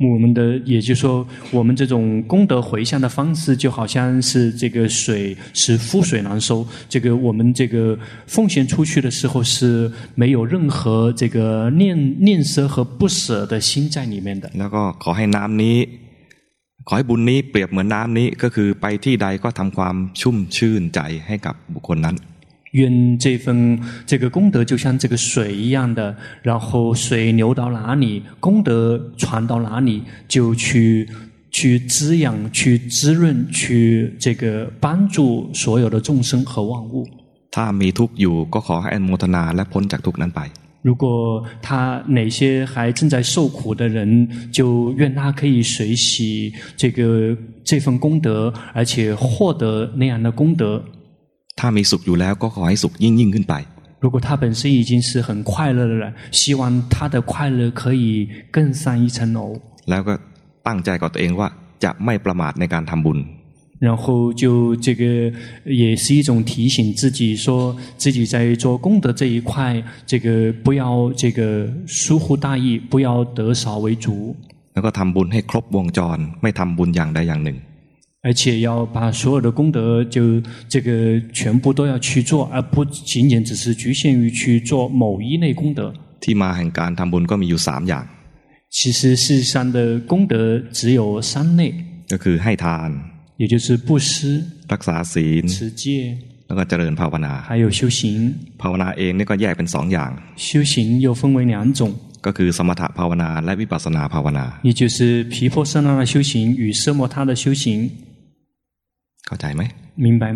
我们的，也就是说，我们这种功德回向的方式，就好像是这个水是覆水难收。这个我们这个奉献出去的时候是没有任何这个念舍和不舍的心在里面的。 แล้วก็ขอให้น้ำนี้ขอให้บุญนี้เปรียบเหมือนน้ำนี้ก็คือไปที่ใดก็ทำความชุ่มชื่นใจให้กับบุคคลนั้น愿这份这个功德就像这个水一样的，然后水流到哪里，功德传到哪里，就去滋养、去滋润、去这个帮助所有的众生和万物。 ถ้ามีทุกข์อยู่ก็ขอให้อนุโมทนาและพ้นจากทุกข์นั้นไป如果他哪些还正在受苦的人，就愿他可以随喜这份功德，而且获得那样的功德。 ถ้ามีสุขอยู่แล้วก็ขอให้สุขยิ่งขึ้นไป如果他本身已经是很快乐的人，希望他的快乐可以更上一层楼。 แล้วก็ตั้งใจกับตัวเองว่าจะไม่ประมาทในการทำบุญ然后就这个也是一种提醒自己，说自己在做功德这一块，这个不要这个疏忽大意，不要得少为主。 แล้วก็ทำบุญให้ครบวงจรไม่ทำบุญอย่างใดอย่างหนึ่ง而且要把所有的功德就这个全部都要去做，而不仅仅只是局限于去做某一类功德。 ที่มาแห่งการทำบุญก็มีอยู่3อย่าง其实事实上的功德只有3类， ก็คือให้ทาน也就是布施、 รักษาศีล持戒， แล้วก็เจริญภาวนา还有修行。 ภาวนาเองนี่ก็แยกเป็น2อย่าง修行又分为2种， ก็คือสมถภาวนาและวิปัสสนาภาวนา也就是毗婆舍那的修行与奢摩他的修行。 เข้าใจไหม明白吗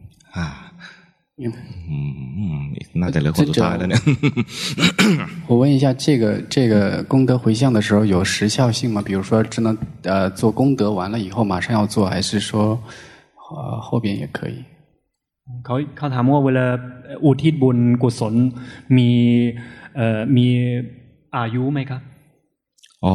น่าจะเหลือคนสุดท้ายแล้วเนี่ย我问一下，这个功德回向的时候有时效性吗？比如说，只能做功德完了以后马上要做，还是说后边也可以？ เขาถามว่าเวลาอุทิศบุญกุศลมีอายุไหมครับอ๋อ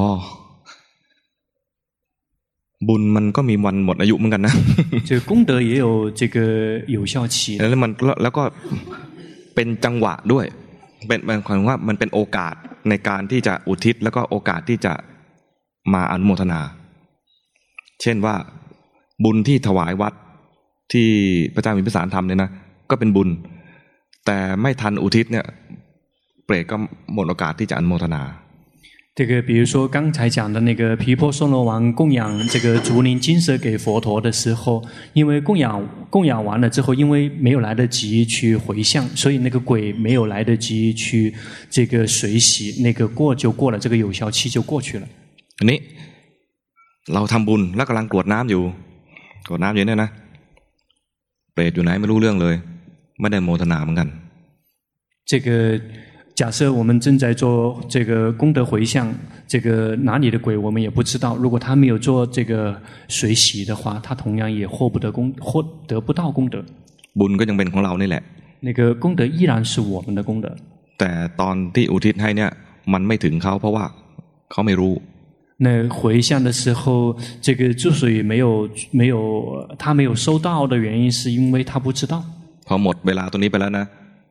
บุญมันก็มีวันหมดอายุเหมือนกันนะ这个功德也有这个有效期แล้วก็เป็นจังหวะด้วยเป็นหมายความว่ามันเป็นโอกาสในการที่จะอุทิศแล้วก็โอกาสที่จะมาอนุโมทนาเช่นว่าบุญที่ถวายวัดที่พระเจ้าพิมพิสารทำเนี่ยนะก็เป็นบุญแต่ไม่ทันอุทิศเนี่ยเปรตก็หมดโอกาสที่จะอนุโมทนา这个比如说刚才讲的那个毗婆舍那王供养这个竹林金蛇给佛陀的时候，因为供养完了之后，因为没有来得及去回向，所以那个鬼没有来得及去这个随喜，那个过就过了，这个有效期就过去了。 อันนี้เราทำบุญแล้วกำลังกรวดน้ำอยู่เนี่ยนะเปรตอยู่ไหนไม่รู้เรื่องเลยไม่ได้โมทนาเหมือนกัน这个假设我们正在做这个功德回向，这个哪里的鬼我们也不知道。如果他没有做这个随喜的话，他同样也获得不到功德。 บุญก็ยังเป็นของเรานี่แหละ那个功德依然是我们的功德。 แต่ตอนที่อุทิศให้เนี่ยมันไม่ถึงเขาเพราะว่าเขาไม่รู้那回向的时候，这个之所以他没有收到的原因，是因为他不知道。 พอหมดเวลาตรงนี้ไปแล้วนะ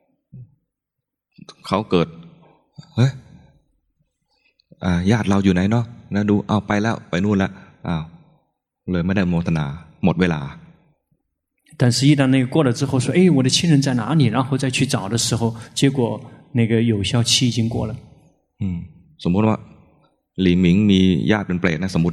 เขาเกิดเฮ้ยญาติเราอยู่ไหนเนาะนะดูเอาไปแล้วไปนู่นแล้วเลยไม่ได้โมทนาหมดเวลา但是一旦那个过了之后说我的亲人在哪里然后再去找的时候结果那个有效期已经过了สมมติว่าหลีหมิงมีญาติเป็นเปรตนะสมมติ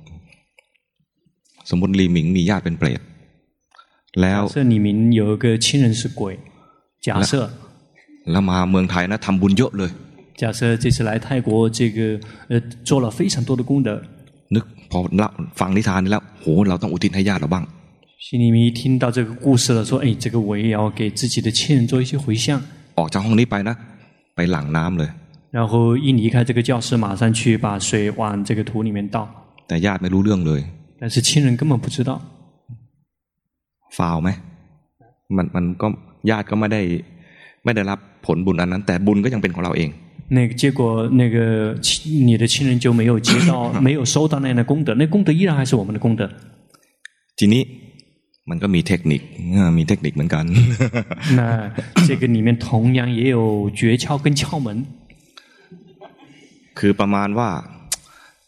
หลีหมิงมีญาติเป็นเปรตแล้ว假设李明有一个亲人是鬼假设แล้วมาเมืองไทยนะทำบุญเยอะเลย假设这次来泰国这个做了非常多的功德นึกพอฟังนิทานนี้แล้วโหเราต้องอุทิศให้ญาติเราบ้าง心里面一听到这个故事了说这个我也要给自己的亲人做一些回向ออกจากห้องนี้ไปนะไปหลั่งน้ำเลย然后一离开这个教室马上去把水往这个土里面倒แต่ญาติไม่รู้เรื่องเลย但是亲人根本不知道ฟาวไหมมันก็ญาติก็ไม่ได้รับผลบุญอันนั้นแต่บุญก็ยังเป็นของเราเอง那个结果那个你的亲人就没有接到没有收到那样的功德那功德依然还是我们的功德ทีนี้มันก็มีเทคนิคเหมือนกัน那这个里面同样也有诀窍跟窍门คือประมาณว่า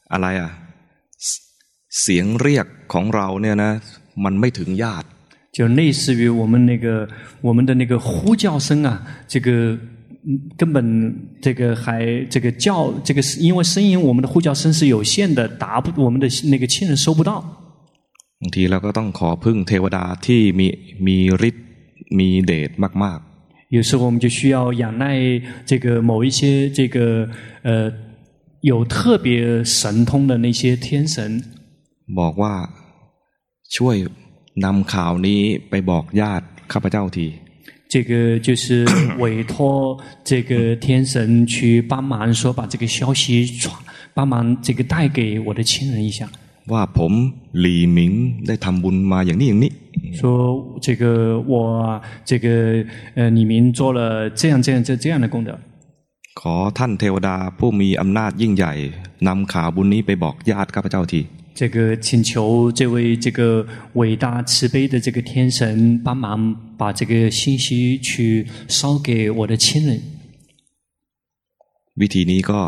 อะไรอ่ะเสียงเรียกของเราเนี่ยนะมันไม่ถึงญาติ就类似于我们的那个呼叫声啊，这个根本这个因为声音我们的呼叫声是有限的，我们的那个亲人收不到。 บางทีเราก็ต้องขอพึ่งเทวดาที่มีฤทธิ์มีเดชมากๆ有时候我们就需要仰赖这个某一些这个有特别神通的那些天神บอกว่าช่วยนำข่าวนี้ไปบอกญาติข้าพเจ้าที这个就是委托这个天神去帮忙说把这个消息帮忙这个带给我的亲人一下ว่าผมหลี่หมิงได้ทำบุญมาอย่างนี้อย่างนี้说这个我这个李明做了这样的功德ขอท่านเทวดาผู้มีอำนาจยิ่งใหญ่นำข่าวบุญนี้ไปบอกญาติข้าพเจ้าที这个请求这位这个伟大慈悲的这个天神帮忙把这个信息去捎给我的亲人วิธีนี้ก็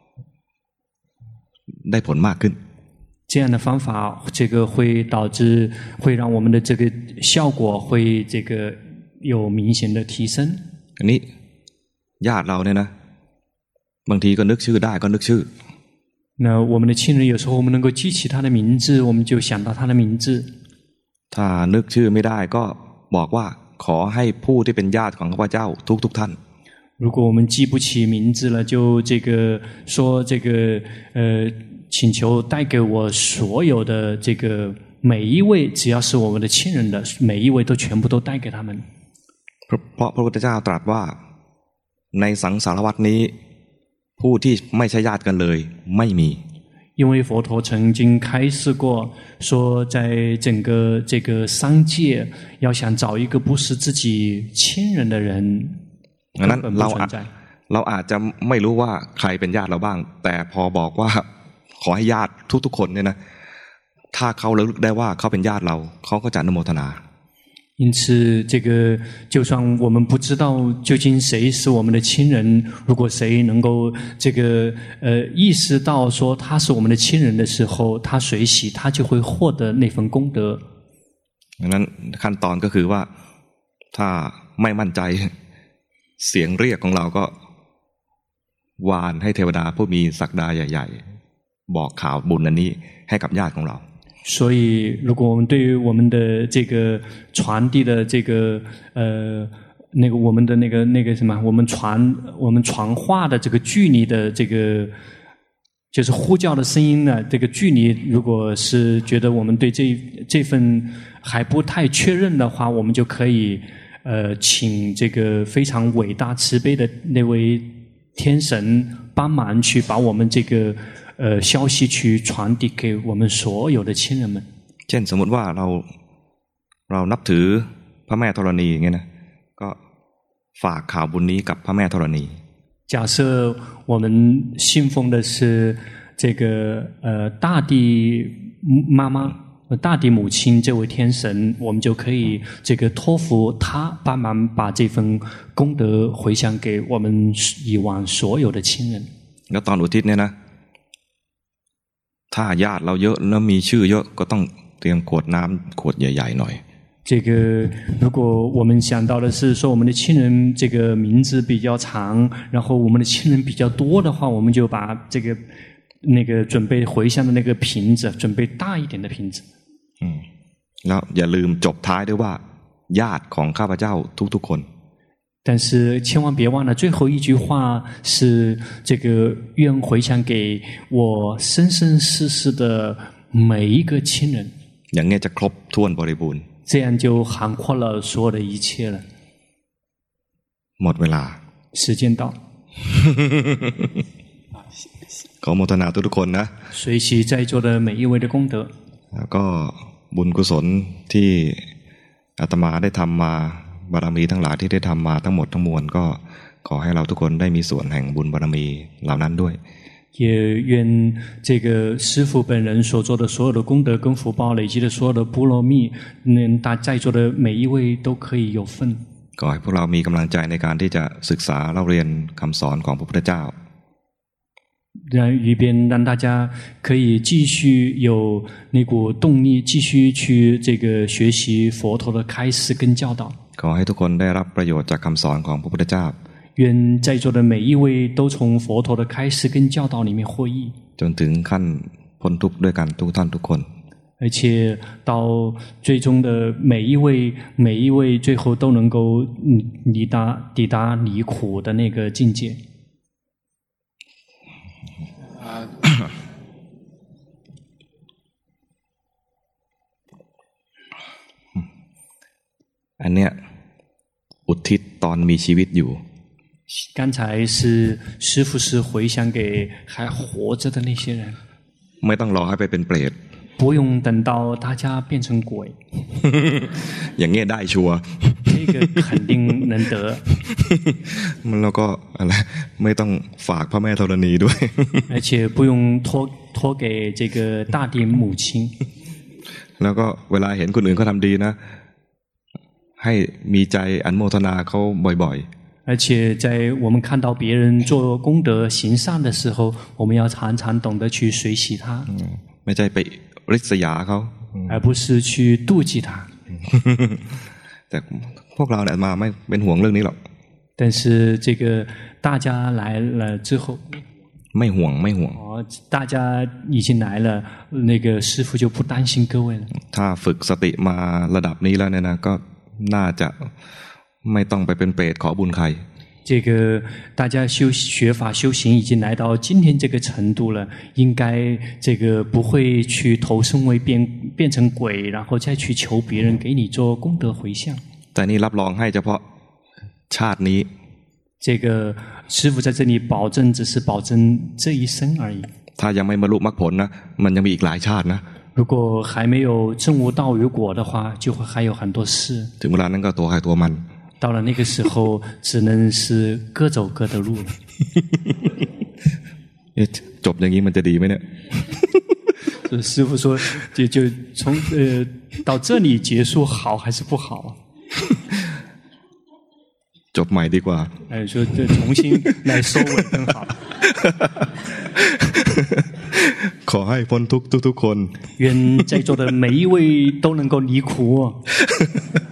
ได้ผลมากขึ้น这样的方法这个会导致会让我们的这个效果会这个有明显的提升อันนี้ญาติเราเนี่ยนะบางทีก็นึกชื่อได้ก็นึกชื่อ那我们的亲人有时候我们能够记起他的名字我们就想到他的名字ถ้านึกชื่อไม่ได้ก็บอกว่าขอให้ผู้ที่เป็นญาติของข้าพเจ้าทุกท่าน如果我们记不起名字了就这个说这个请求带给我所有的这个每一位只要是我们的亲人的每一位都全部都带给他们เพราะพระพุทธเจ้าตรัสว่าในสังสารวัฏนี้ผู้ที่ไม่ใช่ญาติกันเลยไม่มี因为佛陀曾经开示过说在整个这个三界要想找一个不是自己亲人的人根本不存在เราอาจจะไม่รู้ว่าใครเป็นญาติเราบ้างแต่พอบอกว่าขอให้ญาติทุกคนเนี่ยนะถ้าเขาระลึกได้ว่าเขาเป็นญาติเราเขาก็จะอนุโมทนา因此这个就算我们不知道究竟谁是我们的亲人如果谁能够这个意识到说他是我们的亲人的时候他随喜他就会获得那份功德ดังนั้นขั้นตอนก็คือว่าถ้าไม่มั่นใจเสียงเรียกของเราก็วานให้เทวดาผู้มีศักดาใหญ่ๆบอกข่าวบุญอันนี้ให้กับญาติของเรา所以如果我们对于我们的这个传递的这个那个我们的那个什么我们传话的这个距离的这个就是呼叫的声音呢这个距离如果是觉得我们对这份还不太确认的话我们就可以请这个非常伟大慈悲的那位天神帮忙去把我们这个消息去传递给我们所有的亲人们เช่นสมมติว่าเรานับถือพระแม่ธรณีอย่างเงี้ยนะก็ฝากข่าวบุญนี้กับพระแม่ธรณี假设我们信奉的是这个大地妈妈大地母亲这位天神我们就可以这个托付他帮忙把这份功德回向给我们以往所有的亲人แล้วตอนอุทิศเนี่ยนะถ้าญาติเราเยอะแล้วมีชื่อเยอะก็ต้องเตรียมขวดน้ำขวดใหญ่ๆหน่อย这个如果我们想到的是说我们的亲人这个名字比较长然后我们的亲人比较多的话我们就把这个那个准备回向的那个瓶子准备大一点的瓶子แล้วอย่าลืมจบท้ายด้วยว่าญาติของข้าพเจ้าทุกๆคน但是千万别忘了最后一句话是这个愿回向给我生生世世的每一个亲人อย่างนี้จะครบถ้วนบริบูรณ์这样就涵括了所有的一切了หมดเวลา时间到ขอโมทนาทุกคนนะ随喜在座的每一位的功德แล้วก็บุญกุศลที่อาตมาได้ทำมาบารมีทั้งหลายที่ได้ทำมาทั้งหมดทั้งมวลก็ขอให้เราทุกคนได้มีส่วนแห่งบุญบารมีเหล่านั้นด้วย也愿这个师父本人所做的所有的功德跟福报累积的所有的波罗蜜能大在座的每一位都可以有份ขอให้พวกเรามีกำลังใจในการที่จะศึกษาเล่าเรียนคำสอนของพระพุทธเจ้า让一边让大家可以继续有那股动力，继续去这个学习佛陀的开示跟教导。 ขอให้ทุกคนได้รับประโยชน์จากคำสอนของพระพุทธเจ้า愿在座的每一位都从佛陀的开示跟教导里面获益， จนถึงขั้นพ้นทุกข์ด้วยกันทุกท่านทุกคน而且到最终的每一位最后都能够抵达离苦的那个境界。 อันเนี้ยอุทิศตอนมีชีวิตอยู่刚才是师父是回想给还活着的那些人， ไม่ต้องรอให้ไปเป็นเปรต不用等到大家变成鬼อย่างเงี้ยได้ชัวร์这个肯定能得แล้วก็อะไรไม่ต้องฝากพระแม่ธรณีด้วย而且不用托给这个大地母亲แล้วก็เวลาเห็นคนอื่นเขาทำดีนะให้มีใจอนุโมทนาเขาบ่อยๆ而且在我们看到别人做功德行善的时候，我们要常常懂得去随喜他ไม่ใช่ไปริษยาเขา而不是去妒忌他แต่พวกเราเนี่ยมาไม่เป็นห่วงเรื่องนี้หรอก但是这个大家来了之后ไม่ห่วง大家已经来了那个师父就不担心各位了ถ้าฝึกสติมาระดับนี้แล้วเนี่ยนะก็น่าจะไม่ต้องไปเป็นเปรตขอบุญใคร这个大家学法修行已经来到今天这个程度了，应该这个不会去投生为变成鬼，然后再去求别人给你做功德回向。 แต่นี่รับรองให้เฉพาะชาตินี้这个师父在这里保证只是保证这一生而已。 ถ้ายังไม่บรรลุมรรคผลนะมันยังมีอีกหลายชาตินะ如果还没有证悟道与果的话，就会还有很多事。 ถึงเวลานั้นก็ตัวใครตัวมัน到了那个时候，只能是各走各的路了。 จบอย่างนี้มันจะดีไหมเนี่ย师父说，就从到这里结束好还是不好？ จบใหม่ดีกว่า说重新来收尾更好。 ขอให้พ้นทุกข์ทุกคน愿在座的每一位都能够离苦